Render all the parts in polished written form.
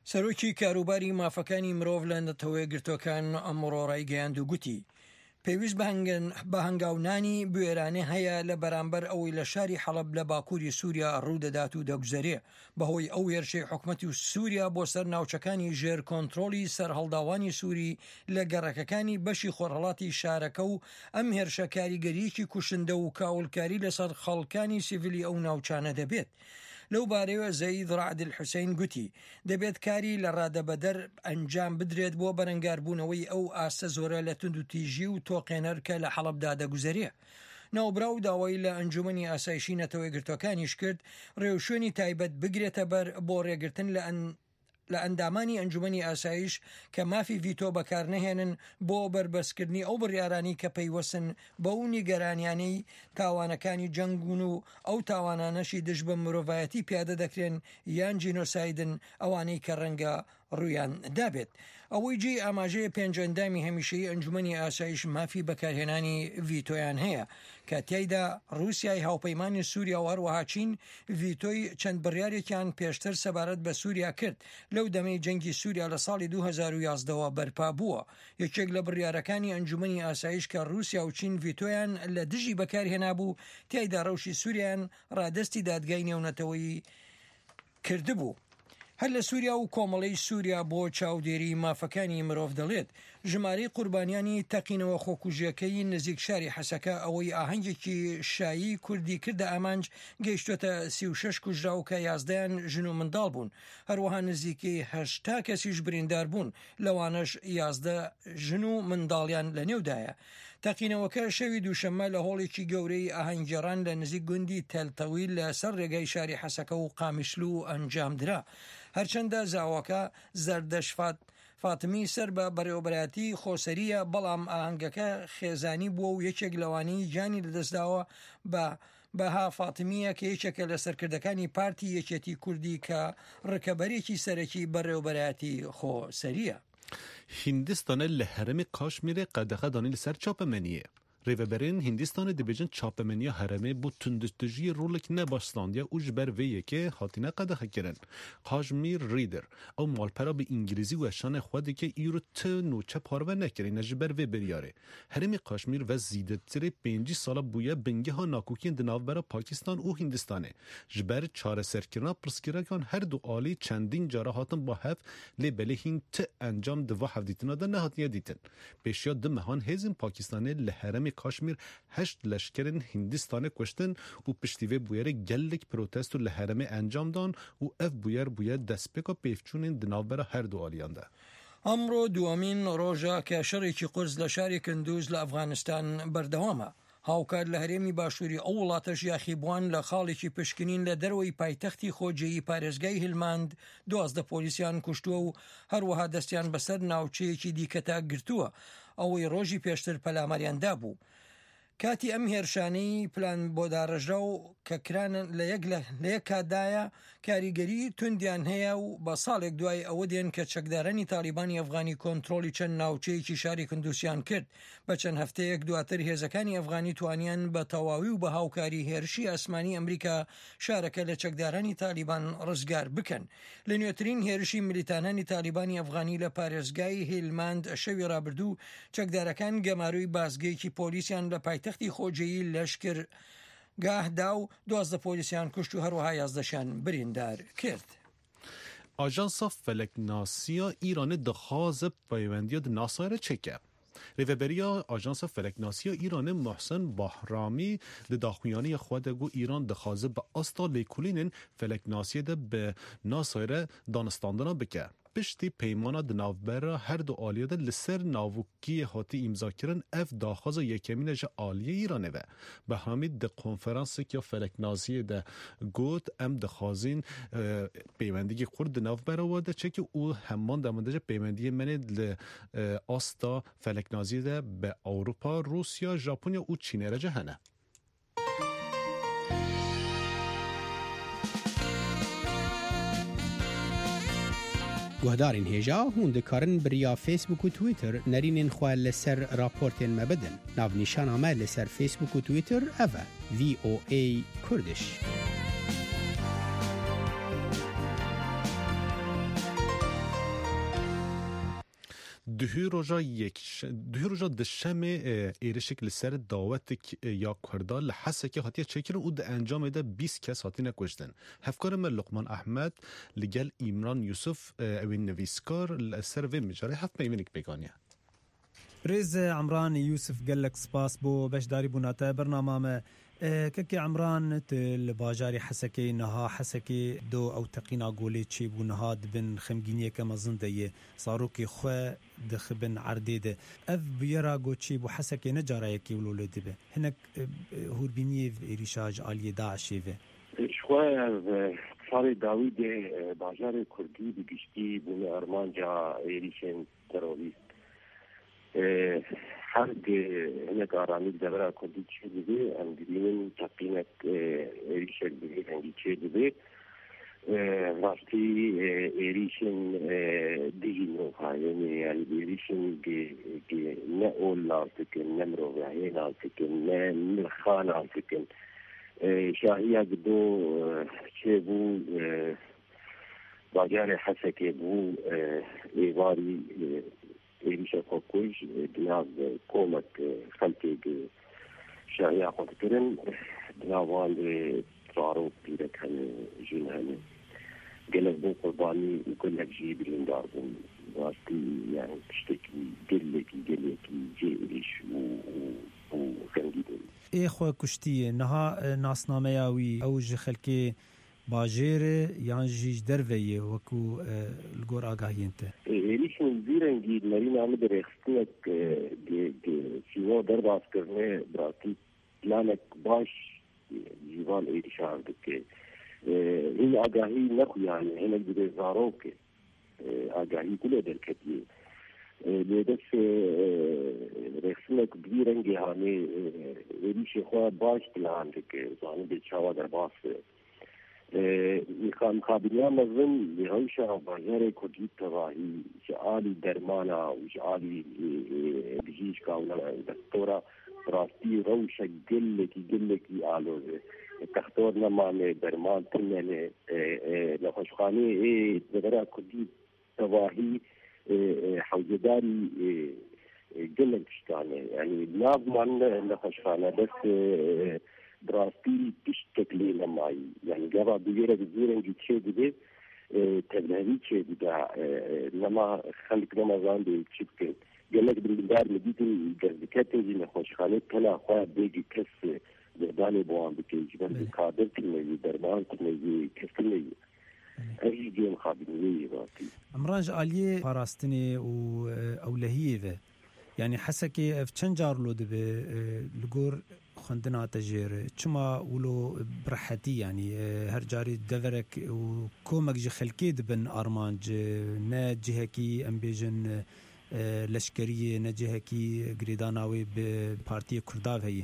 سەرۆکی کاروباری مافەکانی مرۆڤ لە نەتەوەی گرتوەکان ئەمڕۆ ڕایگەیاند و گوتی پێویست بە هەنگاونانی بوێرانە هەیە لە بەرامبەر ئەوەی لە شاری حەڵەب لە باکووری سووریا ڕوودەدات و دەگوزارێ بەهۆی ئەو هێرشەی حکومەتی سووریا بۆ سەر ناوچەکانی ژێر کۆنتڕۆلی سەرهەڵداوانی سووری لە گەڕەکەکانی بەشی خۆرهەڵاتی شارەکە و ئەم هێرشە کاریگەریەکی کوشندە و کاولکاری لەسەر خەڵکانی سیڤیلی ئەو ناوچانە دەبێت. لەو بارەوە زەید ڕعد الحوسین گوتی دەبێت کاری لە ڕادەبەدەر ئەنجام بدرێت بۆ بەرەنگاربوونەوەی ئەو ئاستە زۆرە لە تند و تیژی و تۆقێنەر کە لە حەڵەبدا دەگوزارێ. ناوبرا و داوای لە ئەنجومەنی ئاسایشی نەتەوەی گرتوەکانیش کرد ڕێوشێنی تایبەت بگرێتە بەر بۆ ڕێگرتن لە ئەندامانی ئەنجومەنی ئاسایش کە مافی ڤیتۆ بەکار نەهێنن بۆ بربەسکردنی ئەو بڕیارانی کە پەیوەسن بە و نیگەرانیانەی تاوانەکانی جەنگون و ئەو تاوانانەشی دژ بە مرۆڤایەتی پیادە دەکرێن یان جینۆسایدن ئەوانەی کە ڕەنگە ڕویان دابێت. ئەوەی جێ ئاماژەیە پێنجەندامی هەمیشەی ئەنجومەنی ئاسایش مافی بەکارهێنانی ڤیتۆیان هەیە کە تیایدا رووسیای هاوپەیمانی سووریا و هەروەها چین ڤیتۆی چەند بڕیارێکیان پێشتر سەبارەت بە سووریا کرد لەو دەمەی جەنگی سووریا لە ساڵی 2011ەوە بەرپا بووە. یەکێک لە بڕیارەکانی ئەنجومەنی ئاسایش کە رووسیا و چین ڤیتۆیان لە دژی بەکارهێنا بوو تیایدا ڕەوشی سووریان ڕادستی دادگای نێونەتەوەی کردبوو. هەر لە سووریا و کۆمەڵەی سووریا بۆ چاودێری مافەکانی مرۆڤ دەڵێت ژمارەی قوربانیانی تەقینەوە خۆکوژیەکەی نزیک شاری حەسەکە ئەوەی ئاهەنگێکی شایی کوردی کردە ئامانج گەیشتوتە 36 کوژرا و کە 11 ژن و منداڵ بوون. هەروەها نزیکەی 80 کەسیش بریندار بوون لەوانەش 11 ژن و منداڵیان لە نێودایە. تەقینەوەکە شەوی دووشەممە لە هۆڵێکی گەورەی ئاهەنگگێڕان لە نزیک گوندی تەلتەویل لە سەر ڕێگای شاری حەسەکە و قامیشلو ئەنجامدرا. هەرچەندە زاوەکە زەردەشفات فاتمی سەر بە بەڕێوەبەرەتی خۆسەریە بەڵام ئاهەنگەکە خێزانی بووە و یەکێک لەوانی جانی لەدەستداوە بەها فاتمیە کە یەکێکە لە سەرکردەکانی پارتی یەکێتی کوردی کە ڕکەبەرێکی سەرەکی بەڕێوەبەرەتی خۆسەریە. هندستان لە هەرمی کاشمیر قەدەخە دانی لەسەر چاپەمەنیە. ریوبرین هندستان دبیجن چاپمنیا هرمه بو تندستجی رولک نباشلاندیا و جبر ویه که هاتینه قدخه کرن. کاشمیر ریدر او مالپرا به انگلیزی و شان خودی که ایرو تنو چه پارو نکرین جبر وی بریاره. هرم کاشمیر و زیده تری 5 سال بویه بنگه ها ناکوکین دناو برا پاکستان و هندستانه. جبر چاره سرکرنا پرسکرکان هر دو آلی چندین جاره هاتن با هف لی بله هین ت انجام دو هفدیتنا ده نهاتنیا دیتن. پیشیا دمهان هزین پاکستانه لهرم کاشمیر 8 لشکرین هندستان کشتن و پشتیوه بویر گلک پروتست و لهرمه انجام دان و اف بویر دسپیکا پیفچونین دناوبر هر دو آلیانده. ئەمڕۆ دووەمین ڕۆژە کە شەڕێکی قورس لە شاری کندوز لە ئەفغانستان بەردەوامە. هاوکار لە هەرێمی باشووری ئەو وڵاتەش یاخیبووان لە خاڵێکی پشکنین لە دەروەی پایتەختی خۆجێیی پارێزگای هیلماند 12 پۆلیسیان کوشتووە و هەروەها دەستیان بەسەر ناوچەیەکی دیکەتا گرتووە ئەوەی ڕۆژی پێشتر پەلامەریاندا بوو. کاتی ئەم هێرشانەی پلان بۆ داڕژە و کە کرانن لە یەک کاتدایە کاریگەری توندیان هەیە و بە ساڵێک دوای ئەوە دێن کە چەکدارانی تالیبانی ئەفغانی کۆنتڕۆلی چەند ناوچەیەکی شاری کندوسیان کرد. بە چەند هەفتەیەک دواتر هێزەکانی ئەفغانی توانیان بە تەواوی و بە هاوکاری هێرشی ئاسمانی ئەمریکا شارەکە لە چەکدارانی تالیبان ڕزگار بکەن. لە نوێترین هێرشی ملیتانانی تالیبانی ئەفغانی لە پارێزگای هیلماند شەوی ڕابردوو چەکدارەکان گەماروی بازگەیەکی پۆلیسیان لە پایتەختی خۆجێیی لەشکر گاهدا و 12 پۆلیسیان کوشت و هەروەها 11 بریندار کرد. آژانسا فلکناسیا ایران دخوازه پەیوەندیە ناسایرە چێکە. ریوبریا آژانسا فلکناسیا ایران محسن باهرامی داخویانی خودگو ایران دخوازه به آستا لیکولینن فلکناسیه ده به ناسایرە دانستاندنا بکه. پشتی پیمانا دناوبرا هر دو آلیه ده لسر ناوکی هاتی امضا کرن اف داخواز یکمین جا آلیه ایرانه و به همین ده کنفرانس که فلکنازی ده گوت ام دخوازین پیمندگی خورد دناوبرا واده چه که او همان دمانده جا پیمندگی منه آستا فلکنازی ده به اروپا، روسیا، ژاپنیا و چین رجه هنه. گوهدارین هێژا هون دەکارن بریا فیسبوک و تویتر نەرینên xwe لەسەر راپۆرتên me bidin. Navnîşana me لەسەر فیسبوک و تویتر ev e VOA Kurdish. دهی روژا دشم ایرشک لسر دعوتک یا کردا لحسک هاتیه چکرن و ده انجام ده 20 کس هاتی نکشتن. هفکار من لقمان احمد لگل ایمران یوسف اوین نویسکار لسر و مجاره هفت میوینک بگانیه. ريز عمران يوسف قال لك سباس بو باش داري بوناتا برنامج كي عمران الباجاري حسكي نها حسكي دو او تقينا قولي تشي بونها بن خمجينيه كما زنديه صاروكي خو دخبن عرديده اف بيرا قوتشي بو حسكي نجارايكي ولولد به هناك هوربينيه ريشاج علي داعشي في شويه صار داوود باجاري كردي بيجتي بن ارمانجا ايريشن تروریست حرق هناك آرامی دبرا کردی چه دیده اندرین تقینک ایریشن دیده هنگی چه دیده راستی ایریشن دیگی نوخه یعنی ایریشن که نه اول لازکن نه مروحه لازکن نه ملخان لازکن شاهیه دو چه بو باجار حسکه بو ایواری ایریشه خوکوش دناب کومک خلطه شاهی آخوات کرن دنابان ترارو پیرک هنه جن هنه گلک بو قربانی و گلک جی بلندار بون واسطی یعنی تشتکی گلکی جی ایریش و خنگی بون ای خواه کشتیه نها ناسنامه یاوی او جی خلکی باجير يانجيج درويه وكو الجور آگاهينته ليش نزيرنجي مرينا مدر يخصنك سيوا درب عسكرنا براتي بلانك باش جيوان ايريش عندك هي آگاهي نخو يعني هنا بدي زاروك آگاهي كله دركتيه لذلك رخصنك بزيرنجي هاني ايريش خواه باش بلانك زاني بيتشاوا در باس مقابلیا مزن لهوشا بازار کردی تواهی جعالی درمانا و جعالی بجیش کاونا دکتورا راستی روشا گلکی آلوزه تختور نمانه درمان تننه لخوشخانه دبرا کردی تواهی حوزداری گلک شتانه یعنی ناب من لخوشخانه بس براستی تشتكلي لماي يعني قبل بيجرا بزيرن جيتشي دي تبني تشي دا لما خلق رمضان دي تشكل قال لك بالدار مديتي قردكاتي اللي خوش خالد كلا اخويا بيجي كس بداني بوان بكيج بس قادر كلمه درمان كلمه كلمه اي جيم خابني راسي امراج علي فراستني و اولهيه يعني حسكي في جار لو دبي لغور خندنا تجير چما ولو برحتي يعني هر جاري دفرك وكومك جي خلكي دبن ارمانج نا جهكي امبيجن لشكريه نا جهكي غريداناوي ببارتي كرداف هي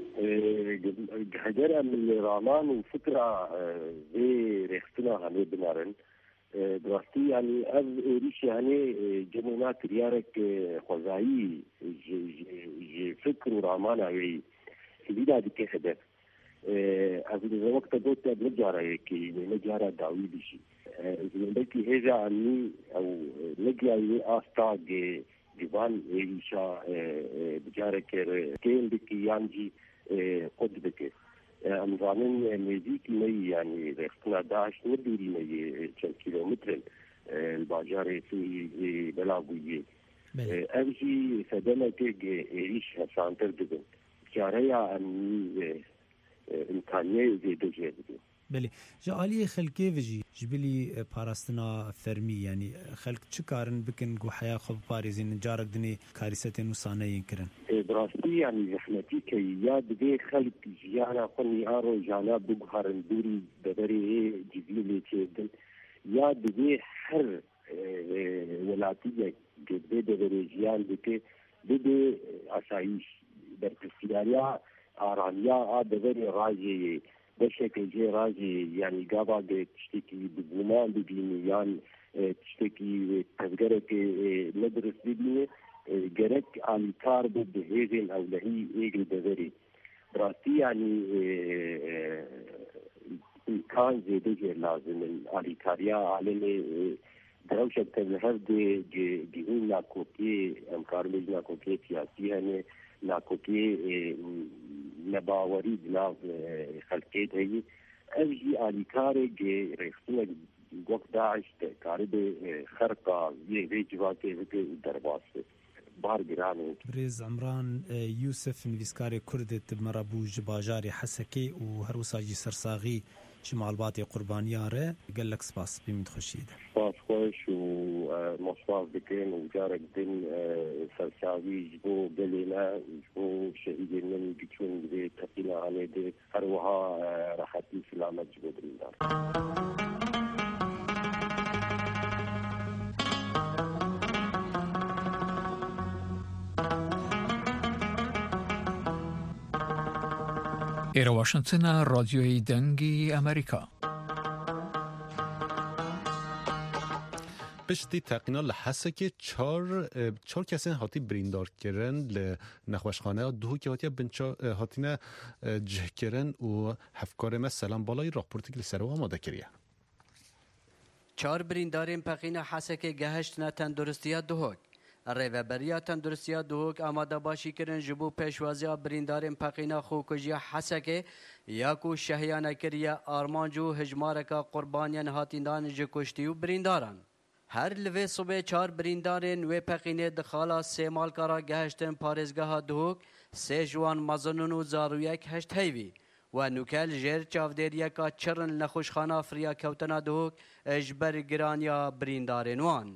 حجرة من الرامان وفكرة زي ريختنا هني بنارن دراستي يعني از ايريش يعني جمونات ريارك خوزايي فكر ورامان هاي سبيدا دي كهدف از الوقت دوت نجارة كي نجارة داوي بشي زندكي هجا عني او نجارة آستاق ديوان ايريشا بجارة كين بكي يانجي قد بكي امزانن نزيكي مي يعني رختنا داعش ندوري مي كم كيلومتر الباجاري في بلاغوية امشي سدنك ايريش سانتر دبن جاريا ان امكانيه زيدو جيدو بله جالي خلكي فيجي جبلي باراستنا فرمي يعني خلق چكارن بكن جو حياه خب باريزين جارك دني كارثه نصانه ينكرن دراستي يعني رحمتي كي ياد بي خلق جيانا قني ارو جانا بغارن دوري بدري جبلي تشدن ياد بي حر ولاتيه جبده درجيان بك بده اسايش برتسياريا آراميا دوري راجي بشكل جي راجي يعني قابا تشتكي بقومان ببيني يعني تشتكي تذكرك ندرس ببيني جرك عن كار بهيزن أو لهي إيجل بذري براسي يعني كان زيدو لازم الأليكاريا على دروش شکل هر دی اون ناکوکی امکارمیز ناکوکی سیاسی هنه ناکوکی نباوری بناو خلقیت هی اوجی آلیکاره جی ریختونه وقت داعش کارب خرقا یه جواتی وقت درباسته بارگرانه بريز عمران يوسف نفيسكاري كردت مرابو جباجاري حسكي وهروساجي سرساغي شمال باطي قربانياره قال لك سباس بمد خشيد سباس خوش ومصواف بكين وجارك دين سرساغي جبو قلينا جبو شهيدين من بيكون دي تقينا عليه دي هروها راحتي سلامة جبو بريندار ئێرە واشنگتنە ڕادیۆی دەنگی ئەمریکا. پشتی تقینا لحسکه چار کسی هاتی بریندار کرن لنخوشخانه دو که هاتینا جه کرن و هفکار ما سلام بالای راپورتی که لسر و آماده کریه. چار بریندارین پقینا حسکه گهشتنا تندرستیا دوهک. ریوبریا تندرستیا دوهک آماده باشی کرن جبو پیشوازی بریندارین پقینا خوکجی حسکه یاکو شهیانه کریه آرمانجو هجمارکا قربانیان هاتیندان جکشتی و برینداران. هر لوی صبح چار بریندارین و پقینه دخالا سه مالکارا گهشتن پارزگاه دوهک سه جوان مزنون و زارویک هشت هیوی و نوکل جر چاودریا کا چرن لخوشخانه فریا کوتنا دوهک اجبر گرانیا بریندارین وان.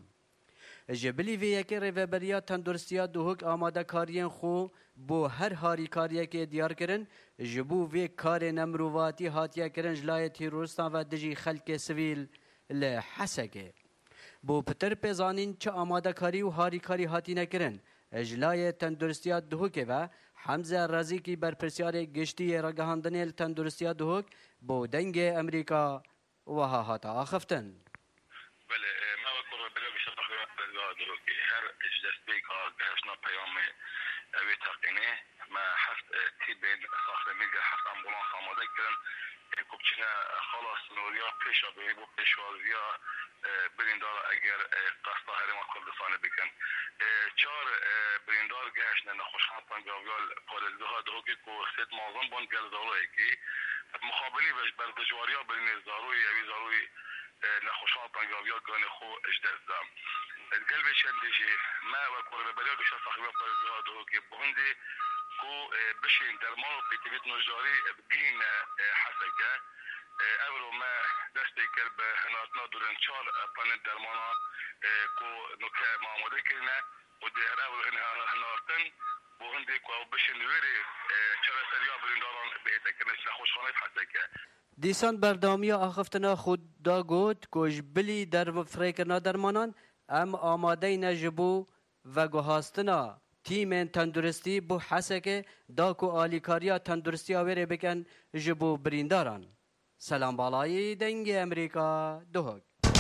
جبلی وی که ریوبریا تندرستیا دوهک آماده کارین خو بو هر هاری کاریه که دیار کرن جبو وی کار نمرواتی هاتیه کرن جلای تیروریستان و دجی خلق سویل لحسکه. بو پتر پیزانین چه آماده کاری و هاری کاری هاتی نکرن اجلای تندرستیا دوهک و حمزه رازی کی برپرسیار گشتی رگهاندنی تندرستیا دوهک بو دنگ امریکا و ها هاتا آخفتن. بله ما وکر بله بشه تقریبا برگاه دوهک هر اجدستی که گهشنا پیام اوی تقینه ما هفت تیبین ساخته میگه هفت امبولانس آماده کرن کوبچینه خلاص نوریا پیشا به بو پیشوازیا بریندار اگر قصد هرما کردستان بکن چهار بریندار گشت نخوشخان پنجاویال پارزگاه دوکی که سید معظم بان گلزاروی که مخابلی بر دجواریا برین زاروی یوی زاروی نخوشخان پنجاویال گانه خو اجدزدم القلب شندشي ما وكور بلاد شخص صاحب پارزگاه دوکی بهندی کو بشین درمان و پیتیویت نجاری بگین حسکه اولو ما دستی کرد به هناتنا دورن چار پانل درمانا کو نکه معامده کرنه و دیگر اولو هناتن بو هنده کو بشن ویری چرا سریا برینداران بهیده کرنه خوشخانه حسکه دیسان بردامی آخفتنا خود دا گود کش بلی در فریکرنا درمانان ام آماده نجبو و گوهاستنا تیم تندرستی بو حسکه دا کو آلیکاریا تندرستی آویره بکن جبو برینداران. سلام بالای دنگ امریکا دوهک.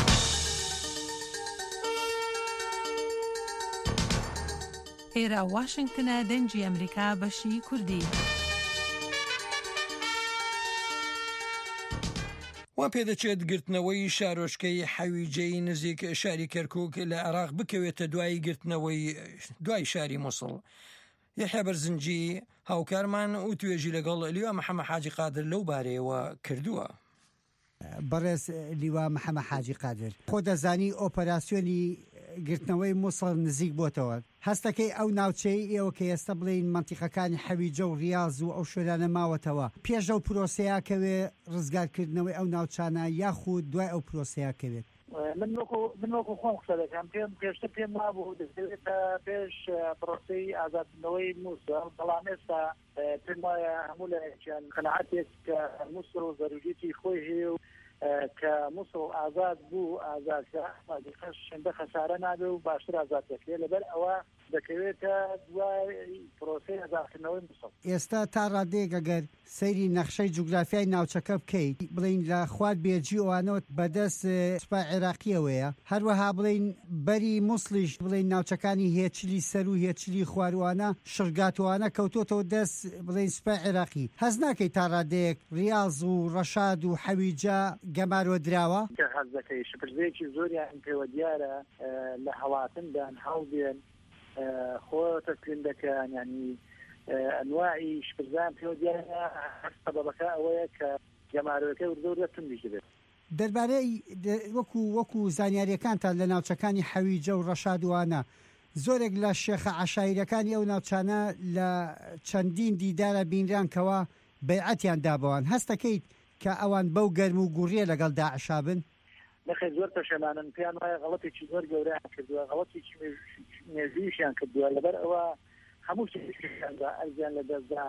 ئێرە واشنگتنە دەنگی ئەمریکا بەشی کوردی. وا پێدەچێت گرتنەوەی شارۆچکەی حەویجەی نزیک شاری کەرکووک لە عێراق بکەوێتە دوای گرتنەوەی دوای شاری مووسڵ. یحیە بەرزنجی هاوکارمان و توێژی لەگەڵ لیوا محەممەد حاجی قادر لەو بارەیەوە کردووە. بەڕێز لیوا محەممەد حاجی قادر خۆ دەزانی ئۆپەراسیۆنی گرتنەوەی مووسڵ نزیک بۆتەوە هەستەکەی ئەو ناوچەی ئێوە کە ئێستا بڵین منتیقەکانی حەویجە و ریاض و ئەو شوێنانە ماوەتەوە پێش ئەو پرۆسەیە کەوێ ڕزگارکردنەوەی ئەو ناوچانە یاخود دوای ئەو پرۆسەیە کەوێت من وەکو خۆم قسە دەکەم پێشتر پێم وابوو دەبێتە پێش پرۆسەی ئازادکردنەوەی مووسڵ بەڵام ئێستا پێم وایە هەموو لایەکیان قەناعەتێک کە مووسڵ و ضروریەتی خۆی هەیە و کە مووسڵ ئازاد بوو ئازادکە شەندە خەسارە نابێ و باشتر ئازاد دەکرێت لەبەر ئەوە دەکەوێتە دوای پرۆسەی ئازادکردنەوەی مووسڵ. ئێستا تا ڕادەیەک ئەگەر سەیری نەخشەی جوگرافیای ناوچەکە بکەیت بڵین لە خوارد بێجی ئەوانەوە بەدەست سوپای عێراقیەوەیە هەروەها بڵین بەری مووسڵیش بڵین ناوچەکانی هێچلی سەر و هێچلی خواروانە شرگاتوانە کەوتۆتەوە دەست بڵین سوپای عێراقی هەز ناکەی تا ڕادەیەک ریاض و ڕەشاد و حەویجە گەمارۆ دراوە کە حەز دەکەی شپرزەیەکی زۆریان پێوە دیارە لە هەڵاتندان هەڵدێن خۆ تەسلیم دەکەن ینی ئەنواعی شپرزان پێوە دیارە سەبەبەکە ئەوەیە کە گەمارۆەکە زۆر توندی بێت. دەربارەی وەکو زانیاریەکانتان لە ناوچەکانی حەویجە و ڕەشادوانە زۆرێک لە شێخە عەشایرەکانی ئەو ناوچانە لە چەندین دیدارە بینرانکەوە بەیعەتیان دابەوان هەستەکەیت کە ئەوان بەو گەرم و گوڕیە لەگەڵ داعشا بن؟ نەخێ زۆر پەشەمانن پێیان وایە غەڵەتێکی زۆر گەورەیان کردووە غەڵەتێکی مێژوویشیان کردووە لەبەر ئەوە هەموو شتێکیاندا ئەرزیان لەدەستدا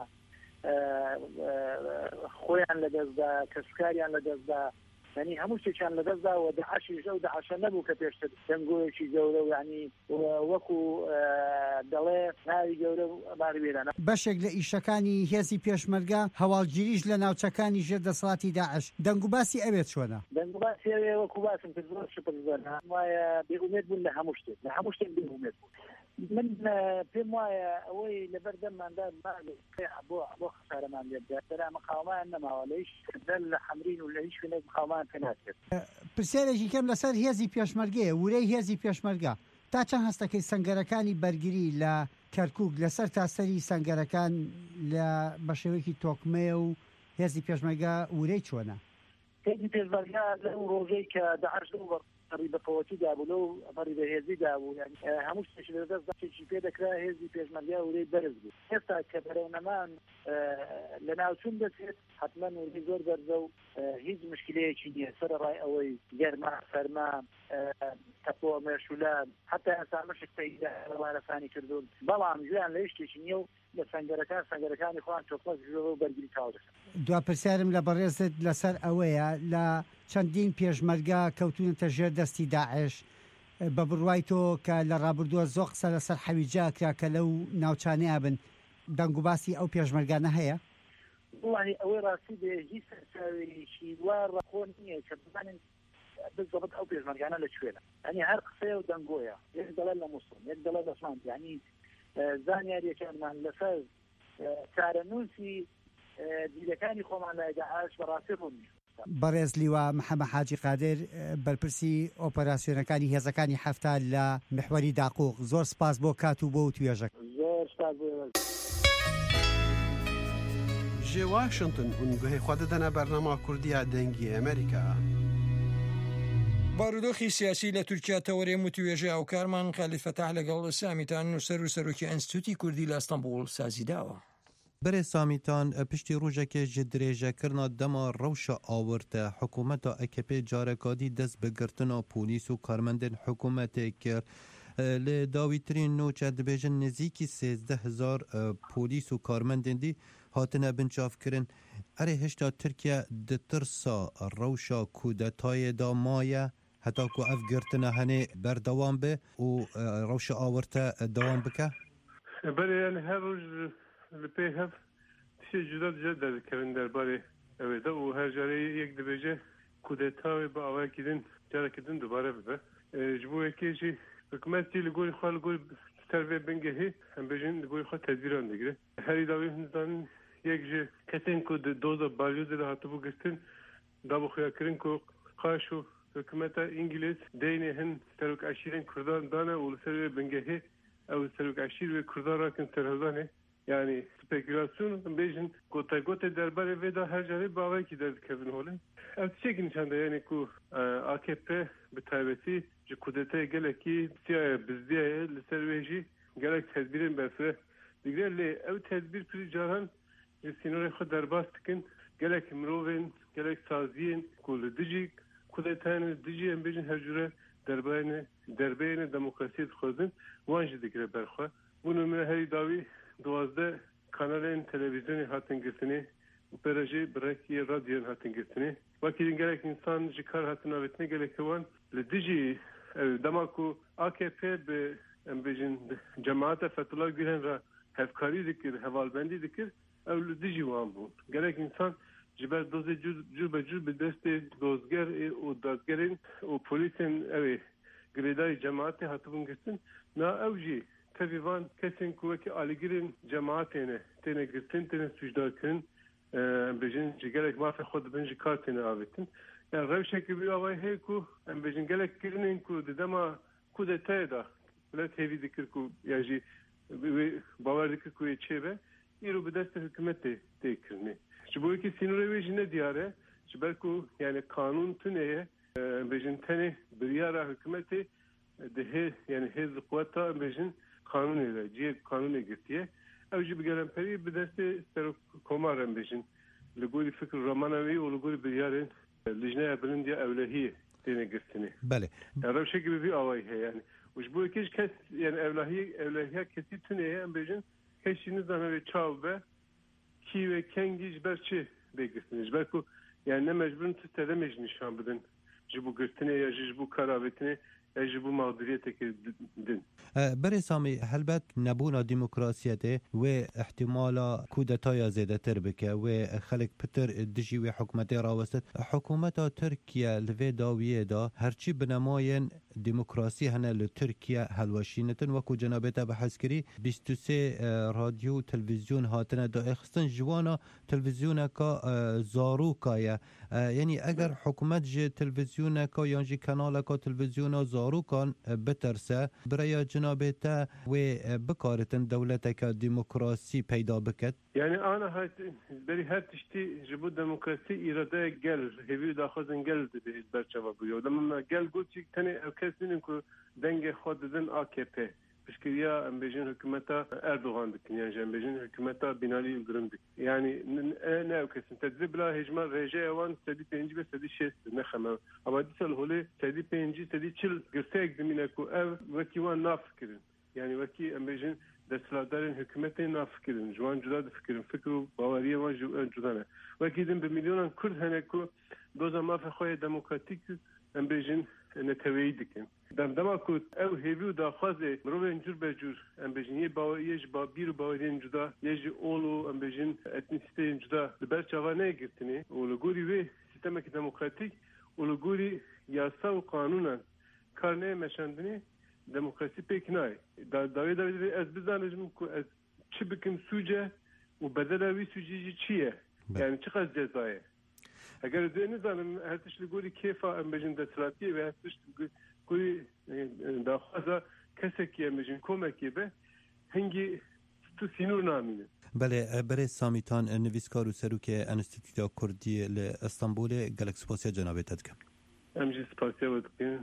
خۆیان لەدەستدا کەسکاریان لەدەستدا ینی هەموو شتێکیان لەدەستداوە داعشیش ئەو داعشە نەبوو کە پێشتر دەنگۆیەکی گەورە و ینی وەکو دەڵێ ناوی گەورە باروێرانە بەشێک لە ئیشەکانی هێزی پێشمەرگە هەواڵگیریش لە ناوچەکانی ژێر دەسەڵاتی داعش دەنگ و باسی ئەوێت چۆنە؟ دەنگ و باسی ئەوێ وەکو باسم کرد زۆر شپرزان وایە بێئومێد بوون لە هەموو شتێک بێئومێد بوون. من پێم وایە ئەوەی لەبەر دەمماندا بۆ خسارەمان لێبدا دەرا مقاومان نەماوە لە هیچ لە حەمرین و لە هیچ شوێنێک مقاومان پێ ناکرد. پرسیارێکی کەم لەسەر هێزی پێشمەرگەیە ورەی هێزی پێشمەرگە تا چەند هەستەکەی سەنگەرەکانی بەرگری لە کەرکووک لەسەر تاسەری سەنگەرەکان لە بەشێوەیەکی تۆکمەیە و هێزی پێشمەرگە ورەی چۆنە؟ هێزی پێشمەرگە لەو ڕۆژەی کە داعش بەڕی بەقەوەتی دابوو لەو بەڕی بەهێزی دابوو هەموو شتێکی لەدەستێکی پێ دەکرا هێزی پێشمەرگە ورەی بەرز بوو. ئێستا کە بەرەونەمان لە ناوچوون دەچێت حتمما ورەی زۆر بەرزە و هیچ مشکلەیەکی نییە سەرڕای ئەوەی گەرما فەرما تەپۆ مێشولان حتا ئێستا مشک پەیدا وارەسانی کردوون بەڵام گویان لە شتێکی نییە و لە سەنگەرەکانی خۆیان تۆپمەک و بەرگری تاو دەکەن. دوپرسیارم لە بەڕێزت لەسەر ئەوەیە لە چەندین پێشمەرگە کەوتونەتە ژێر دەستی داعش بە بڕوای تۆ کە لە ڕابردووە زۆر قسە لەسەر حەویجە کرا کە لەو ناوچانەیە بن دەنگ و باسی ئەو پێشمەرگانە هەیە؟ وڵی ئەوەی ڕاستی بێ هیچ سەرچاوێکی وا ڕەخۆ نییە کە بزانین بالضبط ئەو پێشمەرگانە لەکوێنە ینی هەر قسەیە و دەنگۆیە یەک دەڵێ لە مووسڵ یەک دەڵێ لە سوان ینی زانیاریەکانمان لەسەر چارەنووسی دیرەکانی خۆمان لای داعش بەڕاستی ڕوون نییە. بەڕێز لیوا محەممەد حاجی قادر بەرپرسی ئۆپەراسیۆنەکانی هێزەکانی هەفتا لە محوەری داقوق زۆر سپاس بۆ کات و بۆ توێژەک. زۆر سپاس بۆ ji Washington hûn guhê xwe didine bernama Kurdiya dengî Amerîka. بارودۆخی سیاسی لە تورکیا تەوەرێ متوێژە ئەو کارمان خالید فەتاح لەگەڵ سامیتان و سەرۆکی ئەنستیتوتی کوردی لە ئەستەمبوڵ سازیداوە. برێ سامیتان پشتی ڕۆژێکێ ji dirêjekirina dema rewşa awirte hikûmeta AKP carekadî dest bi girtina polîs û karmendên hikûmetê kir. Li dawîtirîn nûçe dibêjin nêzîkî 13,000 polîs û karmendên dî hatine binçavkirin. Erê hişta Tirkiye di tirsa rewşa kûdetayê da maye heta ku ev girtina henê berdewam be û rewşa awirte dewam bike? Berê yani her roj li pê hev tişê cuda cuda derdikevin derbarê evê de û her jarê yek dibêje kûdetayê bi awayekî din carekî din dubare bibe. Ji bo yekê jî hikûmetî li gorî xwe li gorî tervê bingehê em bêjin li gorî xwe tedbîran digire. Herî dawî hin zanin yek ji kesên ku di doza balyozê de hatibû girtin daxuyakirin ku xaş û hikûmeta İngiliz deynê hin serok eşîrên Kurdan dane û li ser wê bingehê ew serok eşîr wê Kurdan rakin serhevdanê yani spekülasyon bêjin gotê derbarê vê de her jarê bi awayekî derdikevin holê. Ev tişekî nîşan da yani ku AKP bi taybetî ji kudeteyê gelekî siyaya bizdiyaye li ser wê jî gelek tedbîrên berfireh digre lê ew tedbîr pirî caran ji sînorê xwe derbas dikin gelek mirovên gelek saziyên ku li dijî kudeteyên dijî em bêjin her jûre derbeyên demokrasiyê dixwazin wan jî digire berxwe. Bû nimune herî dawî 12 kanalên televizyonê hatin girtinê berejê birekî radyoyan hatin girtinê. Vakî gelek insan ji kar hatin avêtinê gelek wan li dijî dema ku AKP bi em bêjin cemaata Fethullah Gülen ra hevkarî dikir, hevalbendî dikir ew li dijî wan bûn. Gelek insan ji ber dozê cûr be cûr bi destê dozger û dadgerên û polîsên evê girêdayî cemaatê hatibûn girtin. Na ew jî tevî van kesên ku wekî alîgirên cemaatê ne têne girtin têne sûcdarkirin bêjin ji gelek mafê xwe dibin ji kar têne avêtin. ڕەوشێکی ئەوەی هەیە و ئەم بێژن گەلێک کردنین و دەما کودە تایدا وڵات هێوی دکرد و یاژی باوەڕ دکرد و چێبە ئیرۆ بەدەستە حکومەتێ تێکردنێ ji bo wekî sînorê wê jî nediyar e ji ber ku yani kanûn tune ye bêjin tenê biryara hikûmetê dihê yani hêz quweta bêjin kanûnê de ciyê kanûnê girtiye ew jî bi gelemperî bi destê serokkomar em bêjin li gorî fikr romana wî û li gorî biryarên lijneya bilindiya ewlehiyê têne girtinê rewşekî bi vî awayî heye yani û ji bo wekî ji kes yani ewlehiya kesî tune ye em bêjin keşî nizane wê çav be ki ve kengi jber çi begirtin jber ku yani ne mecburun tütede mecnişan bidin ji bu girtine ya ji bu karavetine ya ji bu mağduriyete din برای سامی هلبت نبونا دیموکراسیته و احتمالا کودتای زیاده تر بکه و خلق پتر دجی و حکومت راوست حکومت ترکیه لوی داویه دا هرچی بنماین دیموکراسی هنه لترکیه هلوشینتن وکو جنابتا بحث کری 23 رادیو تلویزیون هاتنه دا اخستن جوانا تلویزیون کا زاروکایه یعنی اگر حکومت جه تلویزیون کا یا جه کانال کا تلویزیون زاروکان بترسه برای جنابتا و بکارتن دولت که دموکراسی پیدا بکد yani ana beri her tişti jibu demokrasi irade gel hevi daxazın gel dedi berçava bu yolda gel goçik tane evkesinin ku denge xodedin AKP pişkiriya embejin hükümeta Erdoğan dikin yani embejin hükümeta Binali Yıldırım dik yani ne evkesin tedbir bila hecma reje evan sedi penci ve sedi şest ne xema ama disal hole sedi penci sedi çil girsek dimine ku ev vekivan nafikirin yani veki embejin destlardarın hükümetin nafikirin juan cuda da fikirin fikru bavariye van cudane vekidin bir milyonan Kurd heneku doza mafe xoye demokratik embejin neteveyi dikin dema ku ev hevi da xaze mrovên cur becur embejin ye bavariye ji bir bavariyên cuda ye ji olu embejin etnisiteyên cuda li ber çava ne girtini û li gorî wê sistemekî demokratik û li gorî yasa û qanûnan kar nê meşandinê demokrasi pek nayê davê ez bizanim ku ez çi bikim sûce û bedela wî sûcî jî çi ye yani çi qas ceza ye eger dê nizanim her tişt li gorî kêfa em bêjin desthilatiyê ve her tişt gorî daxwaza kesekî em bêjin komekê be hingî tu sînûr namînin بله برای سامیتان نویسکار و سروک انستیتوتا کردی لإستانبول گلک سپاسیا جنابه تدکم ام جی سپاسیا ودکن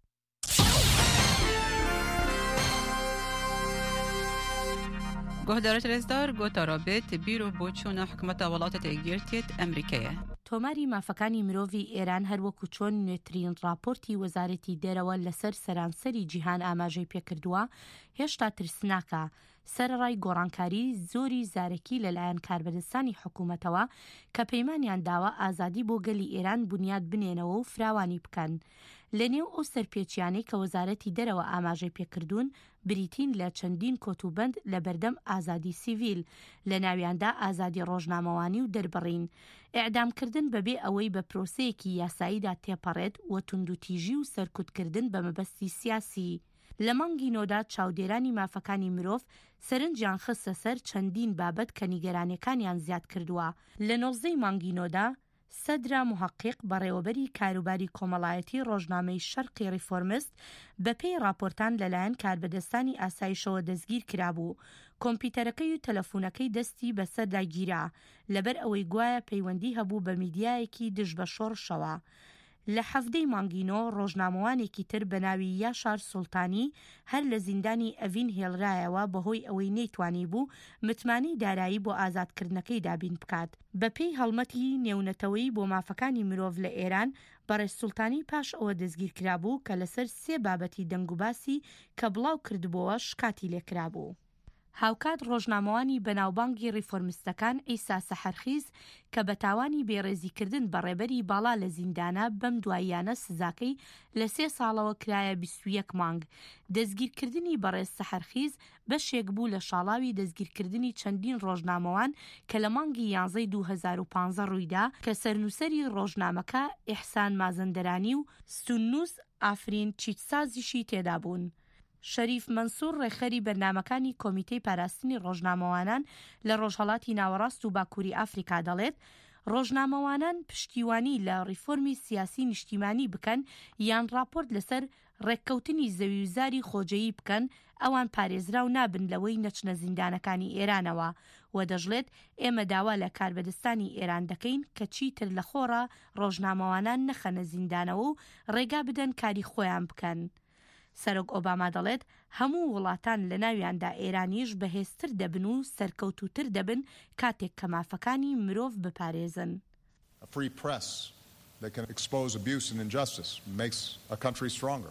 گهدارت رزدار گوتا رابط بیرو بۆچوونە حکومەتە وڵاتە یەکگرتوێت ئەمریکایە. تۆماری مافەکانی مرۆڤی ئێران هەروەکو چۆن نوێترین راپۆرتی وەزارەتی دەرەوە لەسەر سەرانسەری جیهان ئاماژەی پێکردووە هێشتا ترسناکە سەرڕای گۆڕانکاری زۆری زارەکی لەلایەن کاربەدەستانی حکوومەتەوە کە پەیمانیان داوە ئازادی بۆ گەلی ئێران بنیاد بنێنەوە و فراوانی بکەن. لە نێو ئەو سەرپێچیانەی کە وەزارەتی دەرەوە ئاماژەی پێکردوون بریتین لە چەندین کۆتوبەند لە بەردەم ئازادی سیڤیل لە ناویاندا ئازادی ڕۆژنامەوانی و دەربڕین ئیعدامکردن بەبێ ئەوەی بە پرۆسەیەکی یاساییدا تێپەڕێت و توندوتیژی و سەرکوتکردن بە مەبەستی سیاسی. لە مانگی نۆدا چاودێرانی مافەکانی مرۆڤ سەرنجیان خستە سەر چەندین بابەت کە نیگەرانیەکانیان زیاد کردووە. لە نۆزەی مانگی نۆدا سەدرا محقق بەڕێوەبەری کاروباری کۆمەڵایەتی ڕۆژنامەی شەرقی ریفۆرمست بەپێی راپۆرتان لەلایەن کاربەدەستانی ئاسایشەوە دەستگیر کرابوو. کۆمپیوتەرەکەی و تەلەفۆنەکەی دەستی بەسەردا گیرا لەبەر ئەوەی گوایە پەیوەندی هەبوو بە میدیایەکی دژ بە شۆڕشەوە. لە هەفتەی مانگینۆ ڕۆژنامەوانێکی تر بە ناوی یاشار سوڵتانی هەر لە زیندانی ئەڤین هێڵرایەوە بەهۆی ئەوەی نەیتوانی بوو متمانی دارایی بۆ ئازادکردنەکەی دابین بکات. بەپێی هەڵمەتی نێونەتەوەی بۆ مافەکانی مرۆڤ لە ئێران بەڕێز سوڵتانی پاش ئەوە دەستگیر کرابوو کە لەسەر 3 بابەتی دەنگوباسی کە بڵاو کردبووە شکاتی لێکرابوو. هاوکات ڕۆژنامەوانی بەناوبانگی ریفۆرمستەکان ئیسا سەحەرخیز کە بە تاوانی بێڕێزیکردن بە ڕێبەری باڵا لە زیندانە بەم دواییانە سزاکەی لە 3 ساڵەوە کرایە 21 مانگ. دەستگیرکردنی بەڕێز سەحەرخیز بەشێک بوو لە شاڵاوی دەستگیرکردنی چەندین ڕۆژنامەوان کە لە مانگی 11 2015 ڕوویدا کە سەرنووسەری ڕۆژنامەکە ئیحسان مازەندەرانی و سونووس ئافرین چیتسازیشی تێدا بوون. شەریف مەنسوور ڕێخەری بەرنامەکانی کۆمیتەی پاراستنی ڕۆژنامەوانان لە ڕۆژهەڵاتی ناوەڕاست و باکووری ئافریقا دەڵێت ڕۆژنامەوانان پشتیوانی لە ڕیفۆرمی سیاسی نیشتیمانی بکەن یان راپۆرت لەسەر ڕێککەوتنی زەویوزاری خۆجەیی بکەن ئەوان پارێزراو نابن لەوەی نەچنە زیندانەکانی ئێرانەوە و دەژڵێت ئێمە داوا لە کاربەدەستانی ئێران دەکەین کە چیتر لە خۆڕە ڕۆژنامەوانان نەخەنە زیندانەوە و ڕێگا بدەن کاری خۆیان بکەن. سەرۆک ئۆباما دەڵێت هەموو وڵاتان لە ناویاندا ئێرانیش بەهێزتر دەبن و سەرکەوتوتر دەبن کاتێک کە مافەکانی مرۆڤ بپارێزن. A free press that can expose abuse and injustice makes a country stronger.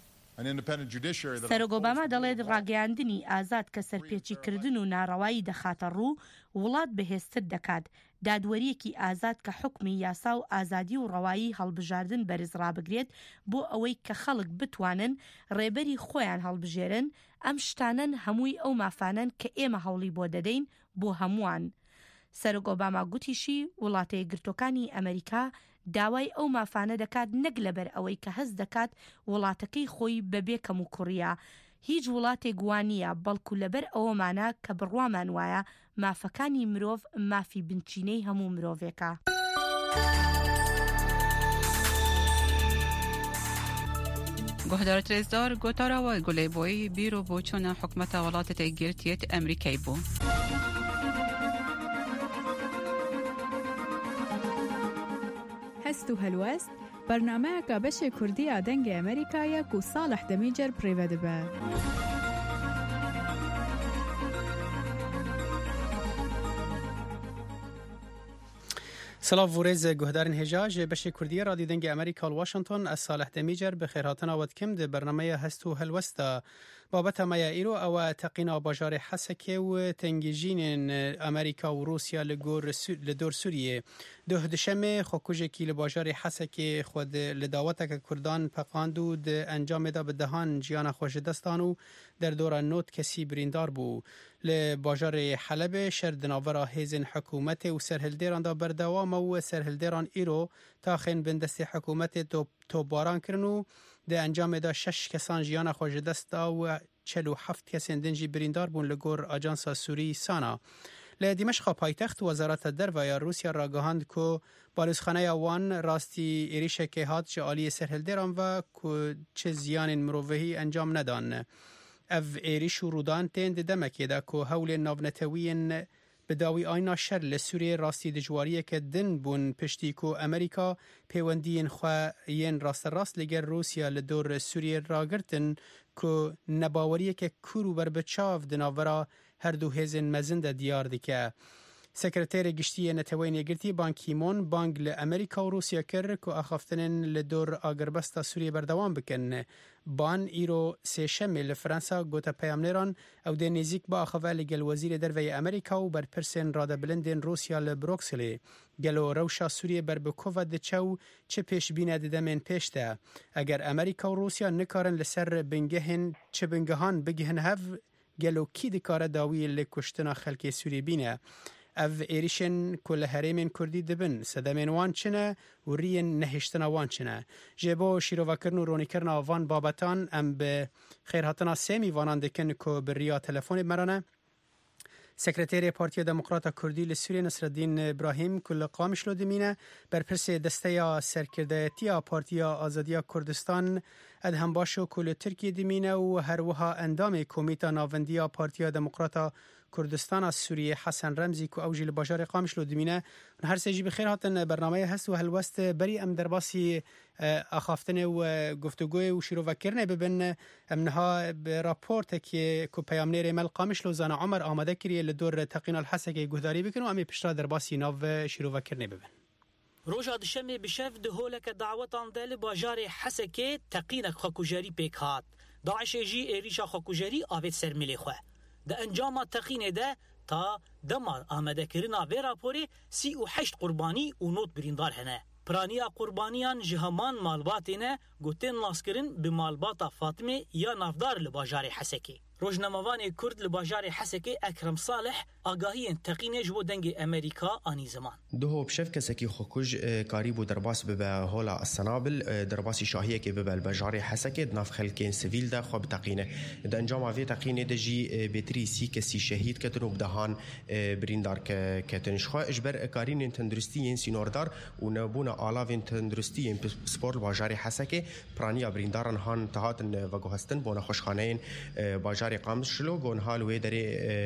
سەرۆک ئۆباما دەڵێت ڕاگەیاندنی ئازاد کە سەرپێچیکردن و ناڕەوایی دەخاتە ڕوو وڵات بەهێزتر دەکات. دادوەریەکی ئازاد کە حکمی یاسا و ئازادی و ڕەوایی هەڵبژاردن بەرز ڕابگرێت بۆ ئەوەی کە خەڵک بتوانن ڕێبەری خۆیان هەڵبژێرن ئەم شتانن هەمووی ئەو مافانن کە ئێمە هەوڵی بۆ دەدەین بۆ هەمووان. سەرۆک ئۆباما گوتیشی وڵاتە یەکگرتووەکانی ئەمریکا داوای ئەو مافانە دەکات نەک لەبەر ئەوەی کە هەست دەکات وڵاتەکەی خۆی بەبێ کەم و کوڕیە. هیچ وڵاتێک گوانیە بەڵکو لەبەر ئەوەمانە کە بڕوامان وایە مافەکانی مرۆڤ مافی بنچینەی هەموو مرۆڤێکە. گهدارت رزدار گوتارا و گلی بوی بیرو بوچون حکمت ولایت یەکگرتووە ئەمریکای بوو. هەست و هەلوەست بەرنامەیەکە بەشێ کوردیە دەنگی ئەمریکایە و ساڵح دەمیجەر پڕێوە دەبە. سلاف ورز گهدارن هجاج بشه کردی رادیو دنگ امریکا واشنطن از صالح دمیجر به خیراتنا ود کم ده برنامه هست و هلوستا بابت ما ایرو او تقینا باجار حسکه و تنگیجین امریکا و روسیا لدور سوریه ده دشمه خوکوژه کی لباجار حسکه خود لداوتک کردان پقاندو ده انجام دا به دهان جیان خوش دستانو در دور نوت کسی بریندار بو لباجار حلب شردناورا هیزن حکومت و سرهلدیران دا بردوام و سرهلدیران ایرو تاخین بندست حکومت تو باران کرنو ده انجام دا 6 کسان جیان خوش دستا و 47 کسان دنجی بریندار بون لگور آجانسا سوری سانا. لدمشق پایتخت وزارت دروازه روسیا را گهاند که بالوسخانه وان راستی ایریش که هات چه عالی سرهلدیران و که چه زیان مروحی انجام ندان. اف ایریش رودان تند دمکی دا که حول ناونتوین بداوی آینا شر لسوریه راستی دجواریه که دن بون پشتی که امریکا پیوندین خواهین راست لگر روسیا لدور سوریه را گرتن که نباوریه که کرو بر بچاو دناورا هر دو هزین مزند دیار دیکه. سکرتیر گشتی نتوین یگرتی بان کیمون بانگ لامریکا و روسیا کر که اخافتنن لدور آگربستا سوریه بردوام بکن. بان ایرو سیشمی لفرانسا گوتا پیامنران او ده نزیک با اخوه لگل وزیر دروی امریکا و بر پرسن راده بلندین روسیا لبروکسلی. گلو روشا سوریه بر بکوه ده چه پیش بینه ده من پیش ده. اگر امریکا و روسیا نکارن لسر بنگهن چه بنگهان بگهن هف گلو کی دکاره داوی لکشتنا خلک سوریه بینه. اف ایریشن کل هرمین کردی دبن صدامین وان چنه و رین نهشتنا وان چنه جبو شیروکرن و رونیکرن وان بابتان ام به خیرهاتنا سیمی وانان دکن که بریا تلفون مرانه سکرتری پارتی دموکرات کردی لسوریه نصرالدین ابراهیم کل قامش لودمینه بر پرس دسته سرکردایتی پارتی آزادی کردستان ادهم باشو کل ترکیه دمینه و هر وها اندام کمیته ناوندی پارتی دموکرات کردستان از سوریه حسن رمزی که اوجی لباجار قامش لودمینه هر سجی بخیر هاتن برنامه هست و هلوست بری ام درباسی اخافتن و گفتگوی و شروع کرنه ببن امنها راپورت که پیامنیر مل قامش لوزان عمر آماده کریه لدور تقین الحسکه گهداری بکن و امی پشترا درباسی ناو شروع کرنه ببن روجا دشمه بشف دهولك دعوتان دل باجار حسکه تقینک خاکوجری پیک هات داعش جی ایریشا خاکوجری آوید سرملی خواه ده انجام تقینه ده تا دمار آمده کرنا و راپوری 38 قربانی و نوت بریندار هنه. پرانیا قربانیان جهمان مالباتینه گوتین لاسکرین به مالباتا فاطمه یا نافدار لباجار حسکی. روجنامه‌وان کورد لباجار حسکه اکرم صالح آگاهی تقینه جو دنگ امریکا آنی زمان دو بشف کسکی خوکوج کاری بو درباس به هولا السنابل درباسی شاهیه که به باجار حسکه ناف خلکین سیویل ده خو تقینه د انجام اوی تقینه دجی بتری سی کسی شهید کتنو بدهان بریندار کتنش خو اجبر کارین تندرستی سینوردار و نبونا آلاوین تندرستی سپورت باجار حسکه پرانیا بریندارن هان تهاتن و گوهستن بونا خوشخانه باجار قامشلو گون حال و دری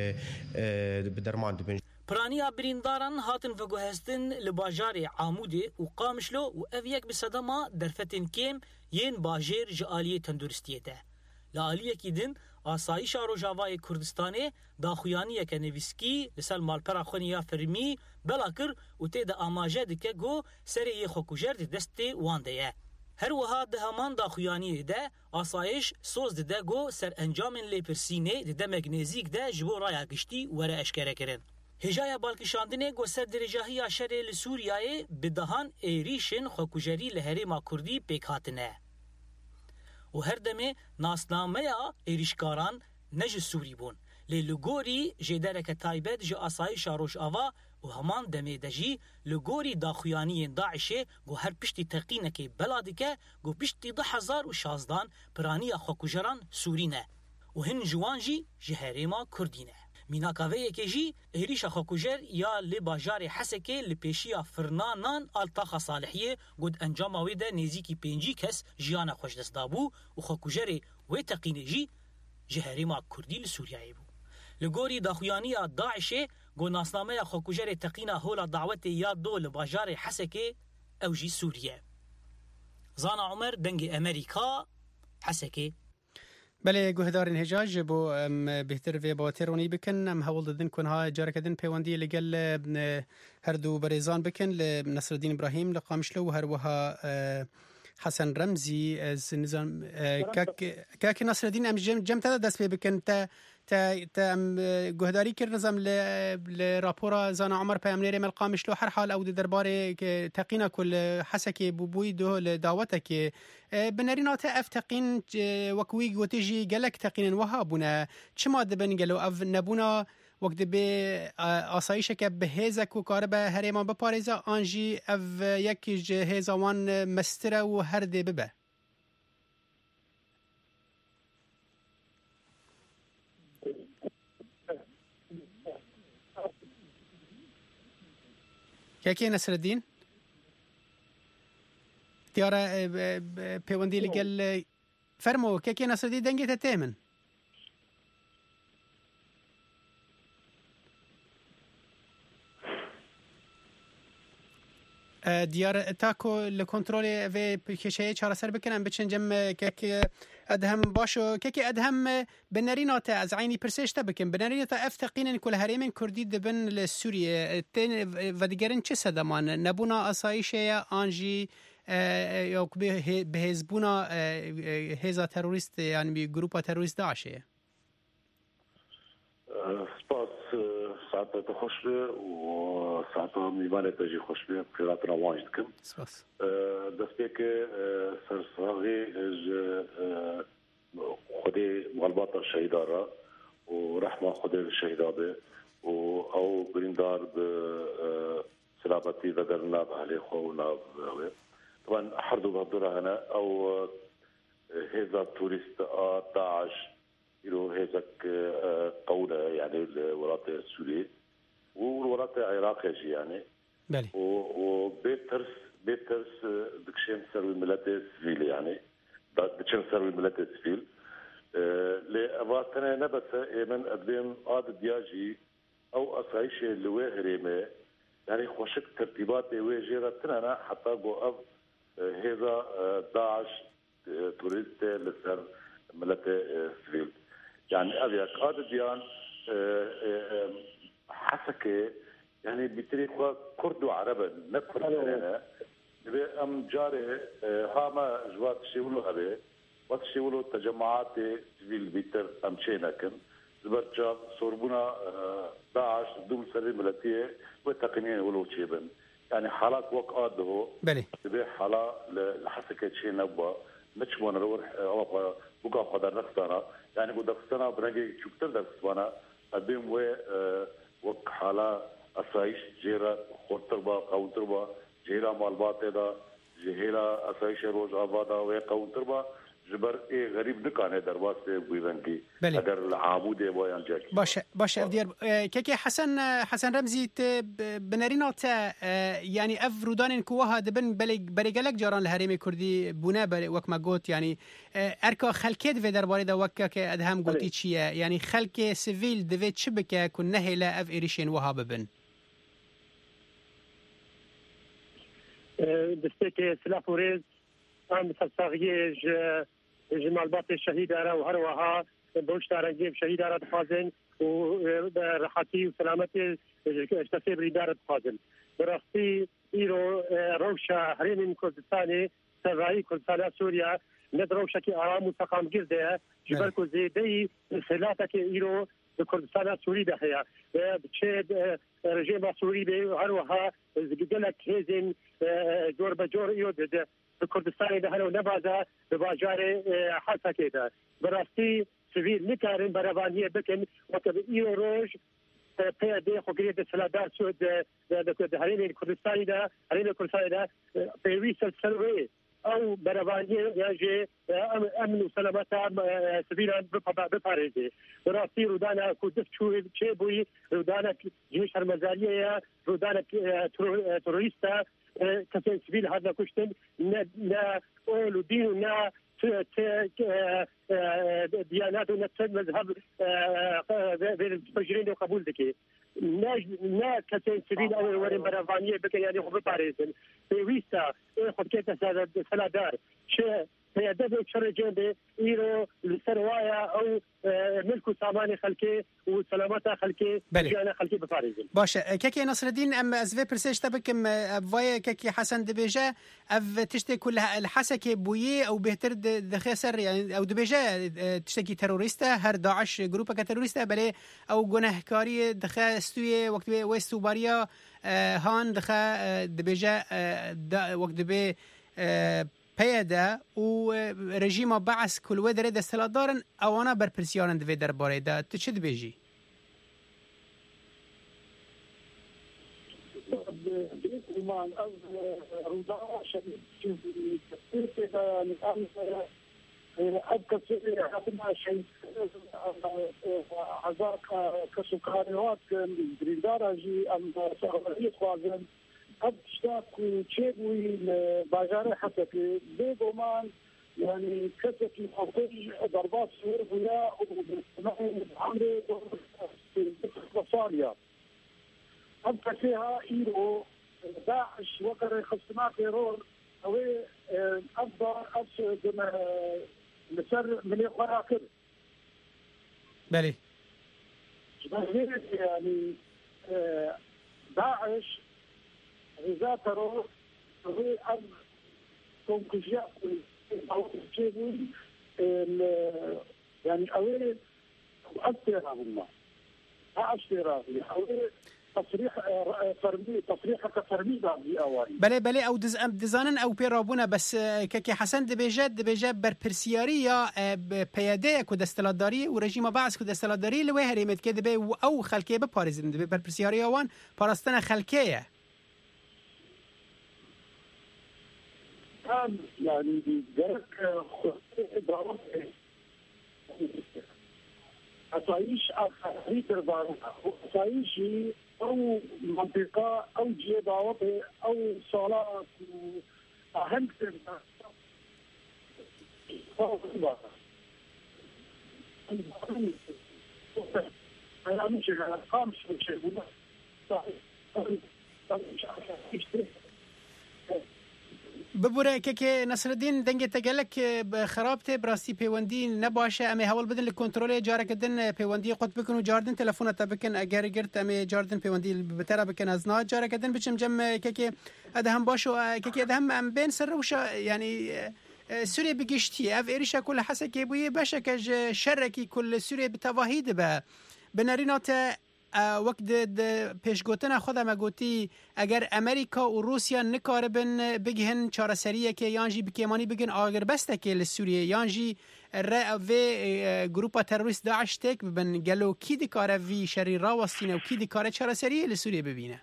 بدرمان دبن پرانیا برینداران هاتن و گوهستن لباجار عاموده و قامشلو و اویک بصدما درفتن کم ین باجر جالیه تندرستیه ده لالیه کی دن آسایش روجاوای کردستانه داخویانی که نویسکی لسال مالپرا خونیا فرمی بلاکر و تید آماجه دکه گو سری خوکوجر دسته وانده هر وها ده همان داخویانی ده آسایش سوز ده گو سر انجام لیپرسینه ده مگنزیک ده جبو رایا گشتی وره اشکره کرن هجای بالکشاندنه گو سر درجاهی آشره لسوریای بدهان ایریشن خوکوجری لحریم کردی پیکاتنه و هر دمه ناسنامه ایریشکاران نج سوری بون لگوری جدرک تایبت جو آسایش روش آوا و همان دمه دجی لگوری داخویانی داعشه گو هر پشتی تقینه که بلادکه گو پشتی 10,016 پرانی خوکوجران سورینه و هن جوانجی جهریما کردینه میناکاوه که جی ایریش خوکوجر یا لباجار حسکه لپیشیا فرنانان الطاقه صالحیه گود انجام ویده نزیکی 5 کس جیان خوش دست دابو و خوکوجر و تقینه جی جهریما کردی لسوریایی بو لگوری داخویانی داعشه گو ناسنامه خوکوجر تقینه هولا دعوت یا دو لباجار حسکه او جی سوریه زانا عمر دنگ امریکا حسکه بله گوهدارین هجاج بو بهتر و با ترونی بکن ام هول ددن کنها جارکدن پیوندی لگل هر دو بریزان بکن لنصر الدین ابراهیم لقامشلو و هر وها حسن رمزی از نظام کاک نصر الدین ام جم تا دست پی بکن تا گوهداری کر نظام لراپورا زانا عمر پیامنیر ملقامشلو هر حال او درباره تقینا کل حسکی بوبوی دو لدعوتك بنرينات افتقين وكوي وتجي قالك تقين وهابنا چما دبن قالو اف نبونا وقت به آسایشك بهزك وكاربه هريما بپاريزا انجي اف يك جهزوان مستره و هر دي ببه كيكي نصر الدين تيارة بيوندي لقال فرمو كيكي نصر الدين دنجي تتامن ديار تاكو لكنترولي في كشيء شهر سر بكنن بچن جم كيك ادهم باشو كيك ادهم بنرينات از عيني برسيش تبكن بنرينات افتقين كل هريمن كردي دبن لسوريا التين وديگرن چه سدمان نبونا اسايشه انجي یا به حزبونا هزا تروریست یعنی گروپا تروریست داعشه سپاس ساعت خوش و ساعت میوان تجی خوش به خیرات روانج دکم سپاس دسته که سرساغی خودی مغلبات الشهیدان را و رحمه خودی الشهیدان و او بریندار به سلامتی و در ناب اهلی خو و ناب طبعا حردو بهدورة هنا او هذا توريست داعش يرو هذاك قولة يعني الولايات السورية والولايات العراق يجي يعني بلي وبيترس دكشين سر الملات السفيل يعني دكشين سر الملات السفيل لأباتنا نبس من أدبين عاد دياجي أو أصعيش اللواهرمة يعني خوشك ترتيبات وجيرتنا حتى قو هذا داعش توريست لسر ملت سفيل يعني أبيك هذا ديان حسكة يعني بطريقة كرد وعربا نكفر سنة أم جاري هاما جوات شيولو هبه وقت شيولو تجمعات سفيل بيتر أمشيناكن زبرجا صوربونا داعش دوم سري ملتية وتقنين ولو تشيبن يعني حالات وقعات ده بلي تبي حالا لحسكة شيء نبوا نشمون نروح أو بوكا قدر نقصانا يعني قد نقصانا برنجي شكتر دقصانا أبين وك حالا أسايش جيرا خورتربا قونتربا جيرا مالبات دا جهيلا أسايش روز آبادا وقونتربا جبر غریب نکانه در واسطه بویدن که اگر عامود بایان جاکی باشه افدیر که حسن رمزی بنرینات یعنی اف رودان کوها دبن بریگلک جاران الهرم کردی بونه وک ما گوت یعنی ارکا خلکت و درباره دا وک که ادهم گوتی چیه یعنی خلک سیویل دوی چه بکه کن نهیلا اف ایریشین وها ببن دسته که سلاح و ریز عام ساغيه جمالبات الشهيد أرى وهروها بوش تارنجيب شهيد أرى تخازن وراحتي وسلامتي اشتسيب إدارة تخازن برختي إيرو روشة هرين كردستاني سرائي كردستان سوريا ند روشة كي آرام وسقام جزده جبركو زيدي سلاتك إيرو كردستان سوري دهيا بتشيد رجيم سوري بهروها زقدلك هزن جور بجور إيود كردستان ده هلو نبازا بباجار حسكه ده براستی سویل نکارن برابانیه بکن وقت ایو روز پیاده خوگریت سلادار سود ده هرین کردستانی ده پیوی سلسلوی او برابانیه یاجه امن و سلامت سویلان بپارزه براستی رودانا کودف چه بوی رودانا جیش هرمزاریه رودانا تروریستا كسين سبيل هذا كشتن نا أول ودين نا ديانات ونتسد مذهب بين المتفجرين وقبول ذكي نا كسين سبيل أول ورين برافانية بك يعني خب باريزن بيويستا خب كيتا سلادار شيء هي دبي شرجين إيرو للسروايا أو ملك سامان خلكي وسلامتها خلكي جانا خلكي بفارزين. باشه كيكي نصر الدين أم أزفي برسيش تبكم فاي كيكي حسن دبيجا أف تشتكي كل الحسكي بويه أو بهتر دخسر يعني أو دبيجا تشتكي تيروريستا هر داعش جروبا كتيروريستا بله أو جناهكاري دخا استوي وقت ويستو باريا هان دخا دبيجا وقت دبي پیدا و رژیم بعث کل و در دستلا دارن اوانا بر پرسیارن دوی در باره دا تو چه دبیجی؟ ایمان از روزا شدید که نظام أبكى حتى شيء عزاك كسكريات بريدارة جي أم سعودية خوازن أبشتاك وشيبوي باجارة حتى في بيجومان يعني كتك الخطيج ضربات سوريا وبنعمل عمري في بصاليا أبكى فيها إيرو داعش وقر خصمات إيرور أوي أفضل أبس مسر من القراقر بلي يعني داعش إذا ترى هي أب كونكجيا أو تجيبوا يعني أوي أكثر هم أكثر أوي تصريح كفرمي دابي أواني بله او دزانن او پیرابونه بس که حسن دبیجه بر پرسیاریا پیاده کو دستلاداری و رژیم بعث کو دستلاداری لوی هریمت که دبی او خلکه به پاریزن دبی بر پرسیاریا وان پاراستن خلکه كان يعني درك ضروري أتعيش أخريت الضرورة أتعيش أو منطقة أو جيباوة أو صلاة أهم أنا مش خامس شيء ببوره که نصرالدین دنگ تگلک خرابته براستی پیوندی نباشه امی حوال بدن لکنترول جاره کدن پیوندی قط بکن و جاردن تلفون تا بکن اگر گرت امی جاردن پیوندی بتره بکن از نات جاره کدن بچم جم که ادهم باشو که ادهم ام بین سر وش يعني سوريا بقشتي اف ايريشا كل حسكي بوي باشا كج شركي كل سوريا بتواهيد بنارينات وقت پیشگوتن خودم گوتی اگر امریکا و روسیا نکاربن بگهن چارەسەریە که یانجی بکیمانی بگن آگر بسته که لسوریه یانجی و گروپا تروریست داعش تک ببن گلو کی دکاره وی شری راوستینه و کی دکاره چارەسەریە لسوریه ببینه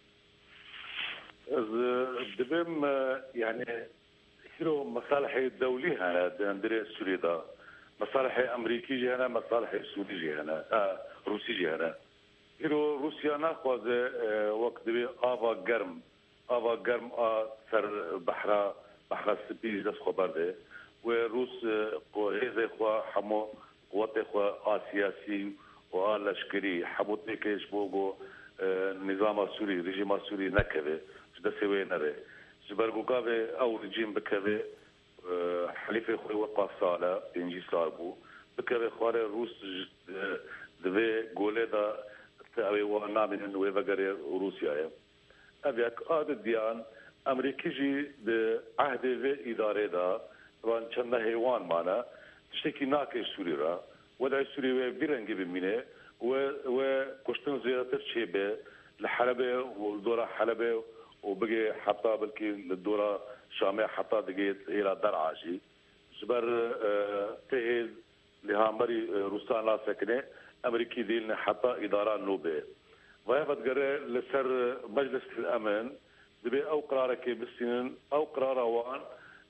دبم يعني هيرو مصالح الدولي هنا دندري سوريا دا مصالح امريكي جي هنا مصالح سوري جي هنا روسي جي هنا هيرو روسيا ناخذ وقت دبي افا گرم سر بحر السبيل داس خبر ده وروس قوهز خو حمو قوات خو سياسي والعسكري حبوت بكيش بوغو نظام سوري رژیم سوري نكبه ده سوي نره جبرگوكا او رجيم بكبه حليفه خوي وقع صاله بينجي صاربو بكبه خواره روس دبي گوله دا تاوي وانا من انه وغير روسيا ابيك اد ديان امريكي جي د عهد في اداره دا طبعا چند حيوان معنا تشتكي ناكي سوري را ودا سوري بيرنگي بمينه و كشتن زيارة شيبه لحلبة والدورة حلبة وبقي حتى بلكي للدورة شامية حتى دقيت إلى درعاشي جبر تهيز لهامري روسان لا سكنة أمريكي ديلنا حتى إدارة نوبة وهي بتقرر لسر مجلس الأمن دبي أو قرارك بالسنين أو قرار وان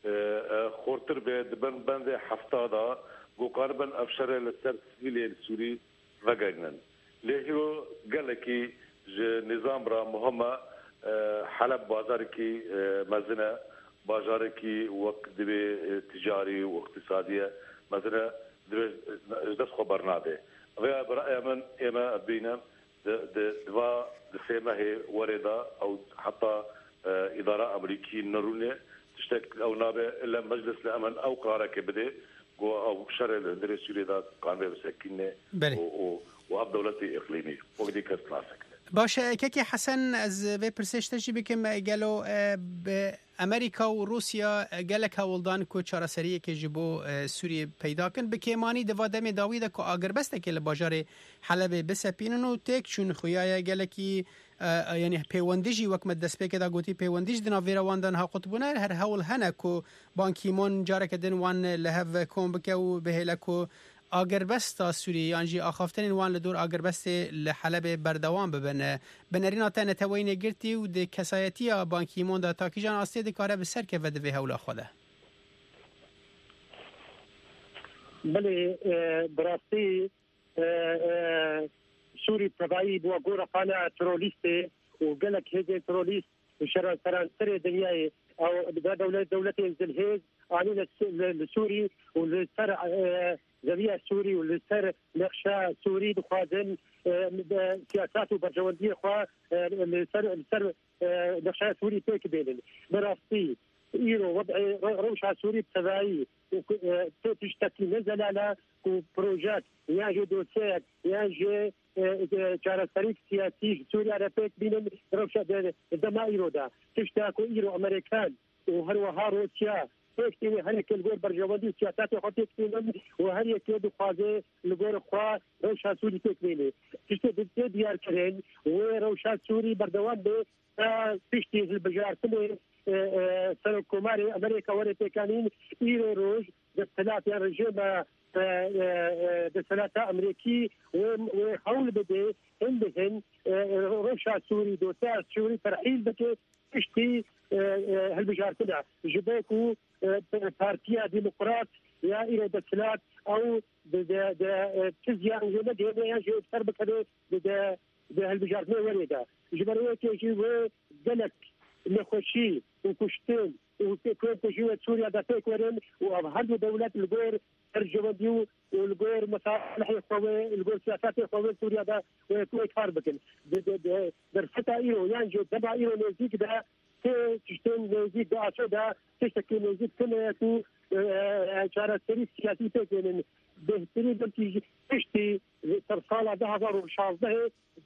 خورتر بين بند حفتادا وقاربن أفشر لسر سبيلي السوري وگرنن لهيرو قالكي نظام را مهمه حلب بازار کی مزنه بازار کی وقت دبي تجاري واقتصاديه مثلا دبي خبر ناده ويا براي من اما بينا دوا دسمه هي ورده او حتى اداره امريكيه نرونه تشتكل او نابه الا مجلس الامن او قرارك بده او شرع الدراسي دا قانون بسكينه و دولتي اقليمي وقدي كسلاسك باشه که حسن از و پرسشتشی بکم گلو امریکا و روسیا گلک هولدان کو چارەسەریە که جبو سوریه پیدا کن بکیمانی دوادم داوید کو آگر بسته که لباجار حلب بسپینن و تک چون خویای گلکی یعنی پیوندیجی وکمت دست پک دا گوتی پیوندیج دنا ویرواندن ها قطبونه هر هول هنه کو بانکیمون جارک دن وان لهو کوم بکو بهلکو آگربستا سوریه یانجی آخافتن وان لدور آگربست لحلب بردوام ببنه بنرینا تنه توین گرتی و ده کسایتی بانکیمون دا تاکیجان آسته ده کاره بسر که وده به هولا خوده بله براستی سوری تبایی بوا گورا قانع ترولیسته و گلک هزه ترولیست شرع سرانسر دنیای او دولت الهيز عن السوري والسر زبيا سوري والسر نقشة سوري بخازن سياسات وبرجوالية خوا السر نقشة سوري تيك بينن براسي إيرو وضع روشة سوري بتبعي تشتكي نزل على بروجات ياجي دوسيات ياجي چارەسەری سیاسی سووریا را پێک بینن ڕەوشە دەما ئیرۆدا تشتاکو ئیرۆ ئەمریکان و هەروەها رووسیا پێکتێنێ هەرێک لەگۆر بەرژەوەندی سیاساتی خۆ پێک بینن و هەرێک لێ دخوازێ لەگۆر خوا ڕەوشە سووری پێک بینێ تشتێ بێ دیارکردن و ڕەوشە سووری بەردەوام بێ پشتی هەڵبژاردنێ سەرۆکۆماری ئەمریکا وەرە پێکانین ئیرۆ ڕۆژ دەستەلاتیان ڕژێمە دسالات امريكي وحول بده عندهم رشا سوري دوسا سوري ترحيل بده اشتي هالبجار كلها جباكو بارتيا ديمقراط يا الى دسالات او تزيان جبد هذا يجي اكثر بكده هالبجار ما وريده جبروك يجي وقلك نخشي وكشتين وكنت جوة سوريا دافيك ورن وهذه دولات الغير ترجمة والغير مصالح القوى الغير سياسات القوى سوريا دا وكويت فاربكن درستا ايرو يانجو دبا ايرو نزيك دا تشتين نزيك دا عشو دا تشتكي نزيك كنا يكو شارع سري سياسي تكين بهترين بلتي تشتي ترسالة 2016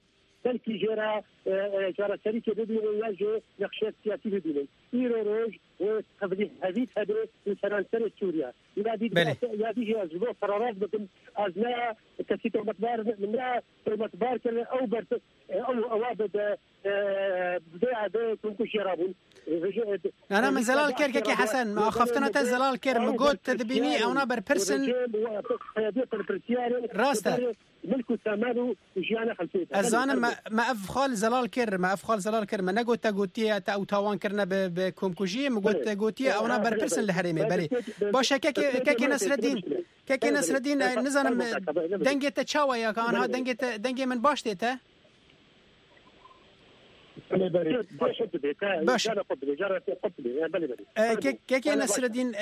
بلكي جرى شركه بدون يجي نقشه سياسي بدون ايروج وتفضيل هذه هذه فرنسا سوريا هذه أسبوع قرارات بكم أزنا كسيتو متبار منها متبار كلا أو برت أو أوابد بداية كنكو شرابون أنا من زلال كير كي حسن ما خفتنا تزلال كير مقود تدبيني أو نابر بيرسن راستا ملكو سامانو وجيانا خلفيت أزانا ما أفخال زلال كير ما نقول تقوتية أو تاوان كرنا بكمكوجي مقول تقوتية أو نابر بيرسن لحريمي بالي باشا كي نصر الدين نزانم دنگه تشاوه یا که آنها دنگه من باشته باش كيكي نصر الدين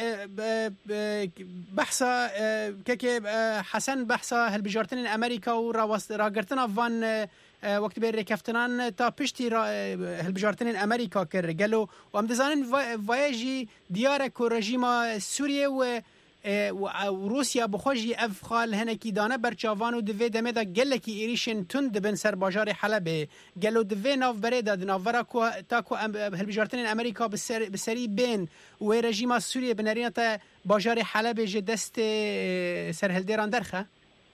بحثا كيكي حسن بحثا هالبجارتين امريكا وراغرتنا فان وقت بير كفتنان تا پشتی هالبجارتين امريكا كر قالوا وام دزانن فوايجي ديارك رژیم سوریه و روسیا بخوجی افخال هنکی دانه برچاوان و دوی دمه دا گلکی ایریشن تند بن سر باجار حلب گلو دوی ناف بره داد ناورا تاکو هلبجارتن امریکا بسری بین و رژیم سوریه بنرین تا باجار حلب جه دست سر هلدیران درخه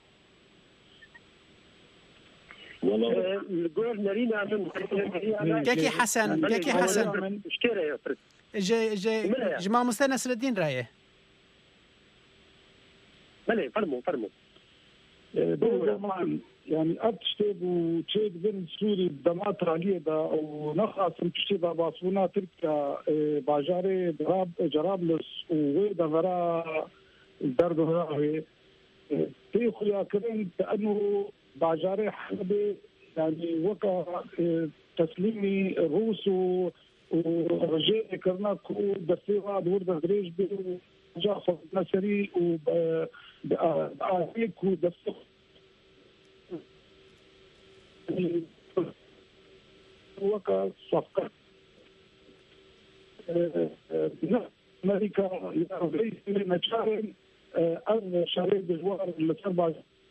كيكي حسن جماعة مستر نصر الدين رايه بله فرمو طبعا يعني ابتشتب وتشيد بن سوري دمات راليه دا ونخاص تشتب باصونا تركا باجاري جرابلس وويدا ورا درد هراوي في خليا كرن كانه باجاري حلبي يعني وقع تسليمي روس ورجاء كرناكو دسيغا دور دريج بي جاخذ نسري وبآليك ودسيغ وقع صفقة أمريكا رئيس المجارين أرض شريك بجوار الأربع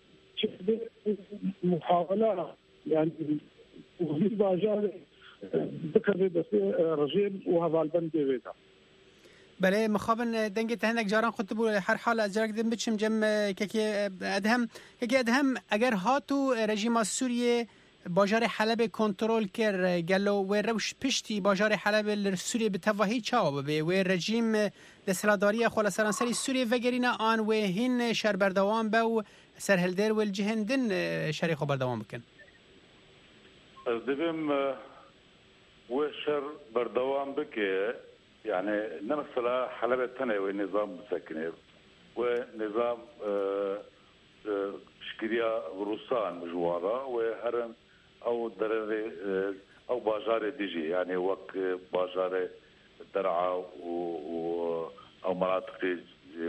محاولة يعني وفي باجار ذكر رجيم وهذا البند بيتا بله مخابن دنگت هنک جاران خود بو هر حال از جرگ دم بچم جم که ادهم اگر هاتو رژیم سوریه باجار حلب کنترل کر گلو و روش پشتی باجار حلب سوریه به تواهی چاو به و رژیم دسلاداری خلا سرانسری سوریه وگرینا آن و هین شر بردوام به سرهلدر و الجهندن شریخ بردوام بکن از دبم و شر بردوام بکه يعني نمثل حلبة تنوي ونظام مسكنه ونظام شكريا روسان مجوارا وهرم او دراري او باجار ديجي يعني وك باجار درعا او مناطق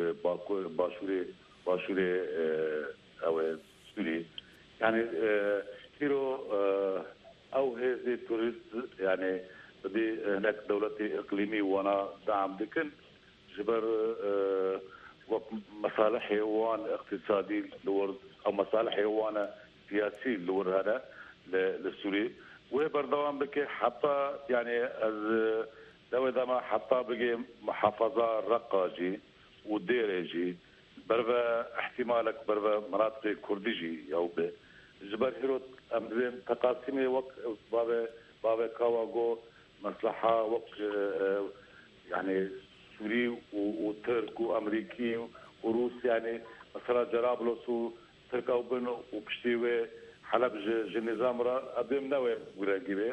باشوري او سوري يعني كيلو او هذه توريست يعني بدي هناك دولتي اقليمي وانا دعم لكن جبر مصالح حيوان اقتصادي لورد او مصالح حيوان سياسي لورد هذا للسوري وبردوام بك حتى يعني لو اذا ما حتى بقي محافظه رقاجي وديرجي بربا احتمالك بربا مناطق كردجي او جبر هيروت امدين تقاسمي وقت بابا كاواغو مصلحة وقت يعني سوري وترك وأمريكي وروس يعني مثلا جرابلس وتركا وبنو وبشتيوي حلب جنظام را أبيم نوي وراجبه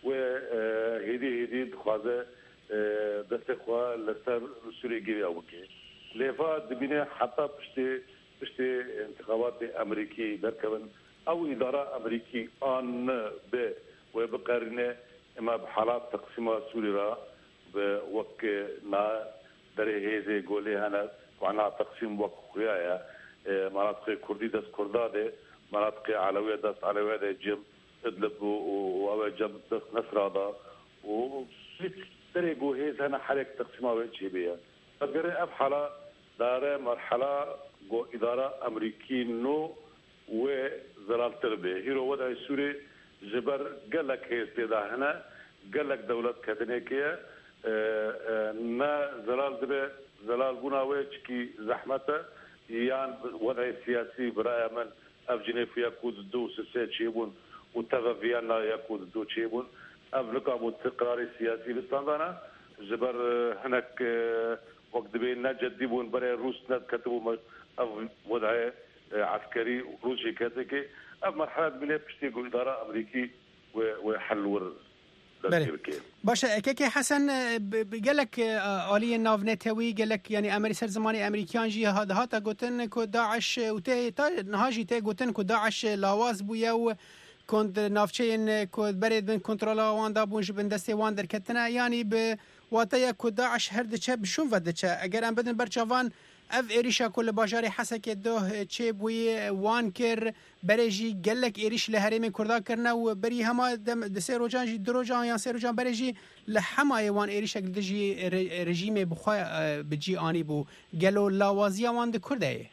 وهدي دخوازه دستخوا لسر سوري جري أوكي لفا دبينه حتى بشتي انتخابات أمريكي دركبن أو إدارة أمريكي آن ب وبقرنه اما بحالات تقسيم سوريا بوك نا دري هيزي قولي هنا وعنا تقسيم وك خويايا مناطق كردي دس كرداده مناطق علويه دس علويه ده جم ادلب و جم دس نصرادا و دري جو هيز هنا حركه تقسيمه وجهيه فقر افحلا دار مرحله جو اداره امريكي نو و زلال تربيه هيرو ودا سوري جبر قالك هي استيدا هنا قالك دولة كدنيكية نا زلال دبي زلال بناوي كي زحمته يان وضع سياسي برأي من أفجني في يكود دو سيد شيبون وتغى فيانا يكود دو شيبون أفلقا متقراري سياسي لستاندانا جبر هناك وقت بيننا جديبون برأي روس نت كتبوا وضع عسكري روسي كاتكي أف مرحلة بلي بشتيقوا إدارة أمريكي وحلور باشه که حسن قالك آلی ناو نتوی قالك يعني امری سر زمانی امریکیان جی هاتا گوتن کو داعش و تا نهاجی تا گوتن کو داعش لاواز بویا و كنت نافچین کو برید بن کنترل وان دا بونج بن دسته وان در کتنا يعني ب واتیا کو داعش هر دچه بشون ودچه اگر ام بدن برچوان اف ایریشا کل باجاری حسکه دو چه بوی وان کر برجی گلک ایریش لهریم کردا کرنا و بری هما د سه روجان جی دروجان یا سه روجان برجی لحمای وان ایریش گدجی رژیم بخوا بجی آنی بو گلو لاوازی وان د کرده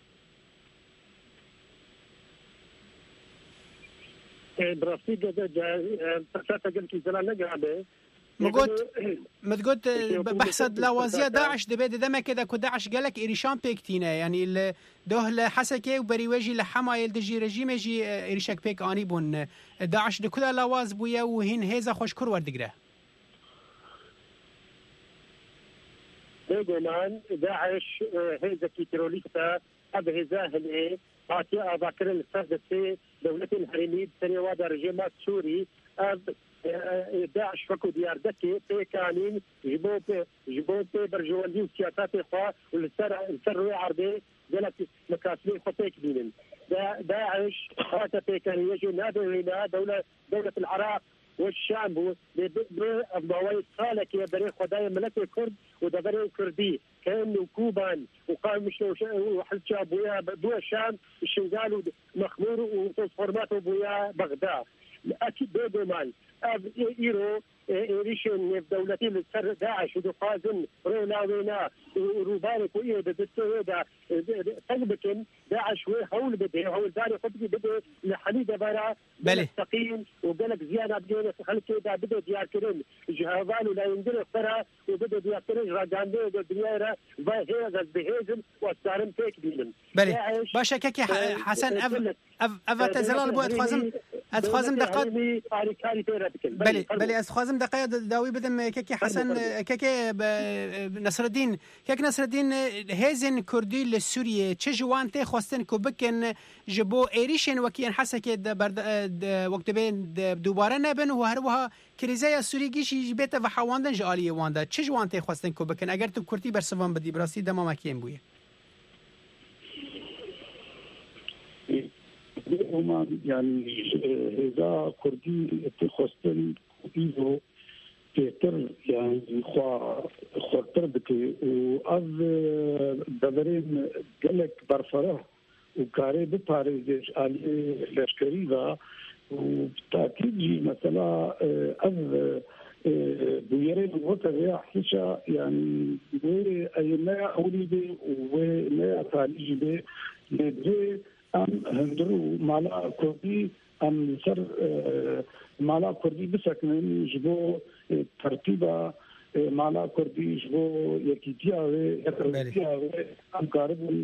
براستی گده فتا گل کی زلا نگاده متقول بحثد لوازيه داعش دبيد دما كده كو داعش قالك إيريشان بيكتينا يعني دوه لحسكي وبريواجي لحمايل دجي رجيم جي إيريشاك بيك آني بون داعش دكودا لواز بويا وهين هيزا خوش كر وردقره بيقولان داعش هيزا كي تروليستا أب هيزا هلئي عاتي أباكر السادسي دولة الحريميد سنواد رجيمات سوري أب داعش فكو ديار دكي بيكانين جبو بي برجواندي وسياسات إخوة والسر عربي دلت مكاسبين خطيك بينن داعش هاتا بيكاني يجي نادي هنا دولة العراق والشام بأبناوي صالك يا بري خدايا ملكي كرد وده بري كردي كأنه كوبان وقام مش وحل شاب ويا بويا الشام الشنغال مخمور وترانسفورماته بويا بغداد أكيد بيدو مال إيرو إيريشن في دولتي السر داعش ودقازن رونا وينا وروبانك وإيه بدستوه دا طلبكن داعش وحول بده هول داري خطبي بده لحليدة برا مستقيم وقالك زيادة بجينا خلقه دا بده ديار كرين جهازان ولا يندر اخترا وبده ديار كرين راجاندي ودنيا هي غز بهيزن واستعرم فيك بينن باشا كاكي حسن أفت زلال بو أتخازم دقات بلي أتخازم دقات داوي بدم كاكي حسن كاكي نصر الدين كاك نصر الدين هيزن كردي لسوريا تشجوان تي خواستن كوبكن جبو إيريشن وكيان حسكي وقت بين دوباره نبن وهروها كريزايا سوري جيشي بيتا وحواندن جاليه واندا تشجوان تي خواستن كوبكن اگر تو كردي برسوان بدي براسي دما ماكين بويه هما يعني إذا كردي تخصن إيزو تر يعني خاطر بكي وأذ دبرين قلك برفره وكاري بباريزش على لشكريغا وبالتأكيد جي مثلا أذ بويرين وطريا حيشا يعني بويري أيما أولي بي وما تعاليجي بي لدي ام هندرو مالا كردي ام سر مالا كردي بسكن جبو ترتيبا مالا كردي جبو يكيتيا ام قارب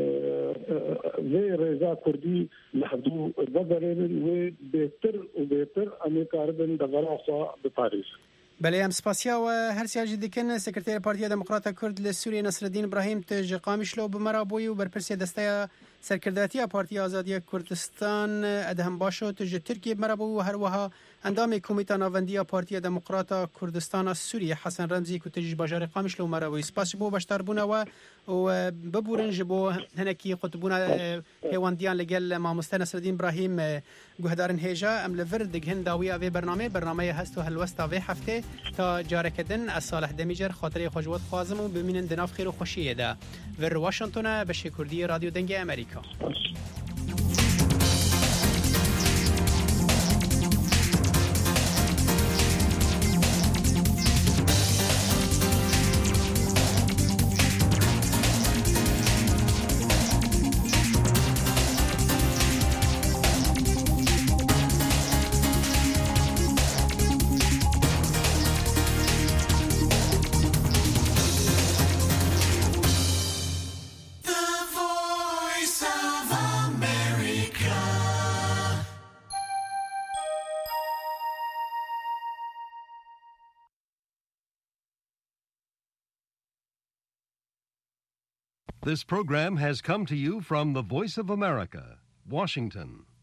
رضا كردي لحدو بغرين وبيتر ام قارب دغرا بباريس بله ام سپاسیا و هر سیاج دیکن سکرتری پارتی دموکرات کرد لسوریه نصر الدین ابراهیم تج قامشلو بمرابوی و برپرسی دسته سرکرداتی پارتی آزادی کردستان ادهم باشو تج ترکیه مرابو و هر وها اندام کمیته ناوندی پارتی دموکرات کردستان سوریه حسن رمزی کو تج باجار قامشلو مرابوی سپاس بو باشتر بونه و ببورن جبو هنکی قطبونه هیواندیان لگل ماموسته نصر الدین ابراهیم گهدارن هیجا ام لفر دگهن داویا و برنامه هستو هلوستا و هفته تا جارکدن از صالح دمیجر خاطره خوشوات خوازم و ببینن دناف خیر و خوشیه ده ور واشنطن به شکردی رادیو دنگ امریکا. This program has come to you from the Voice of America, Washington.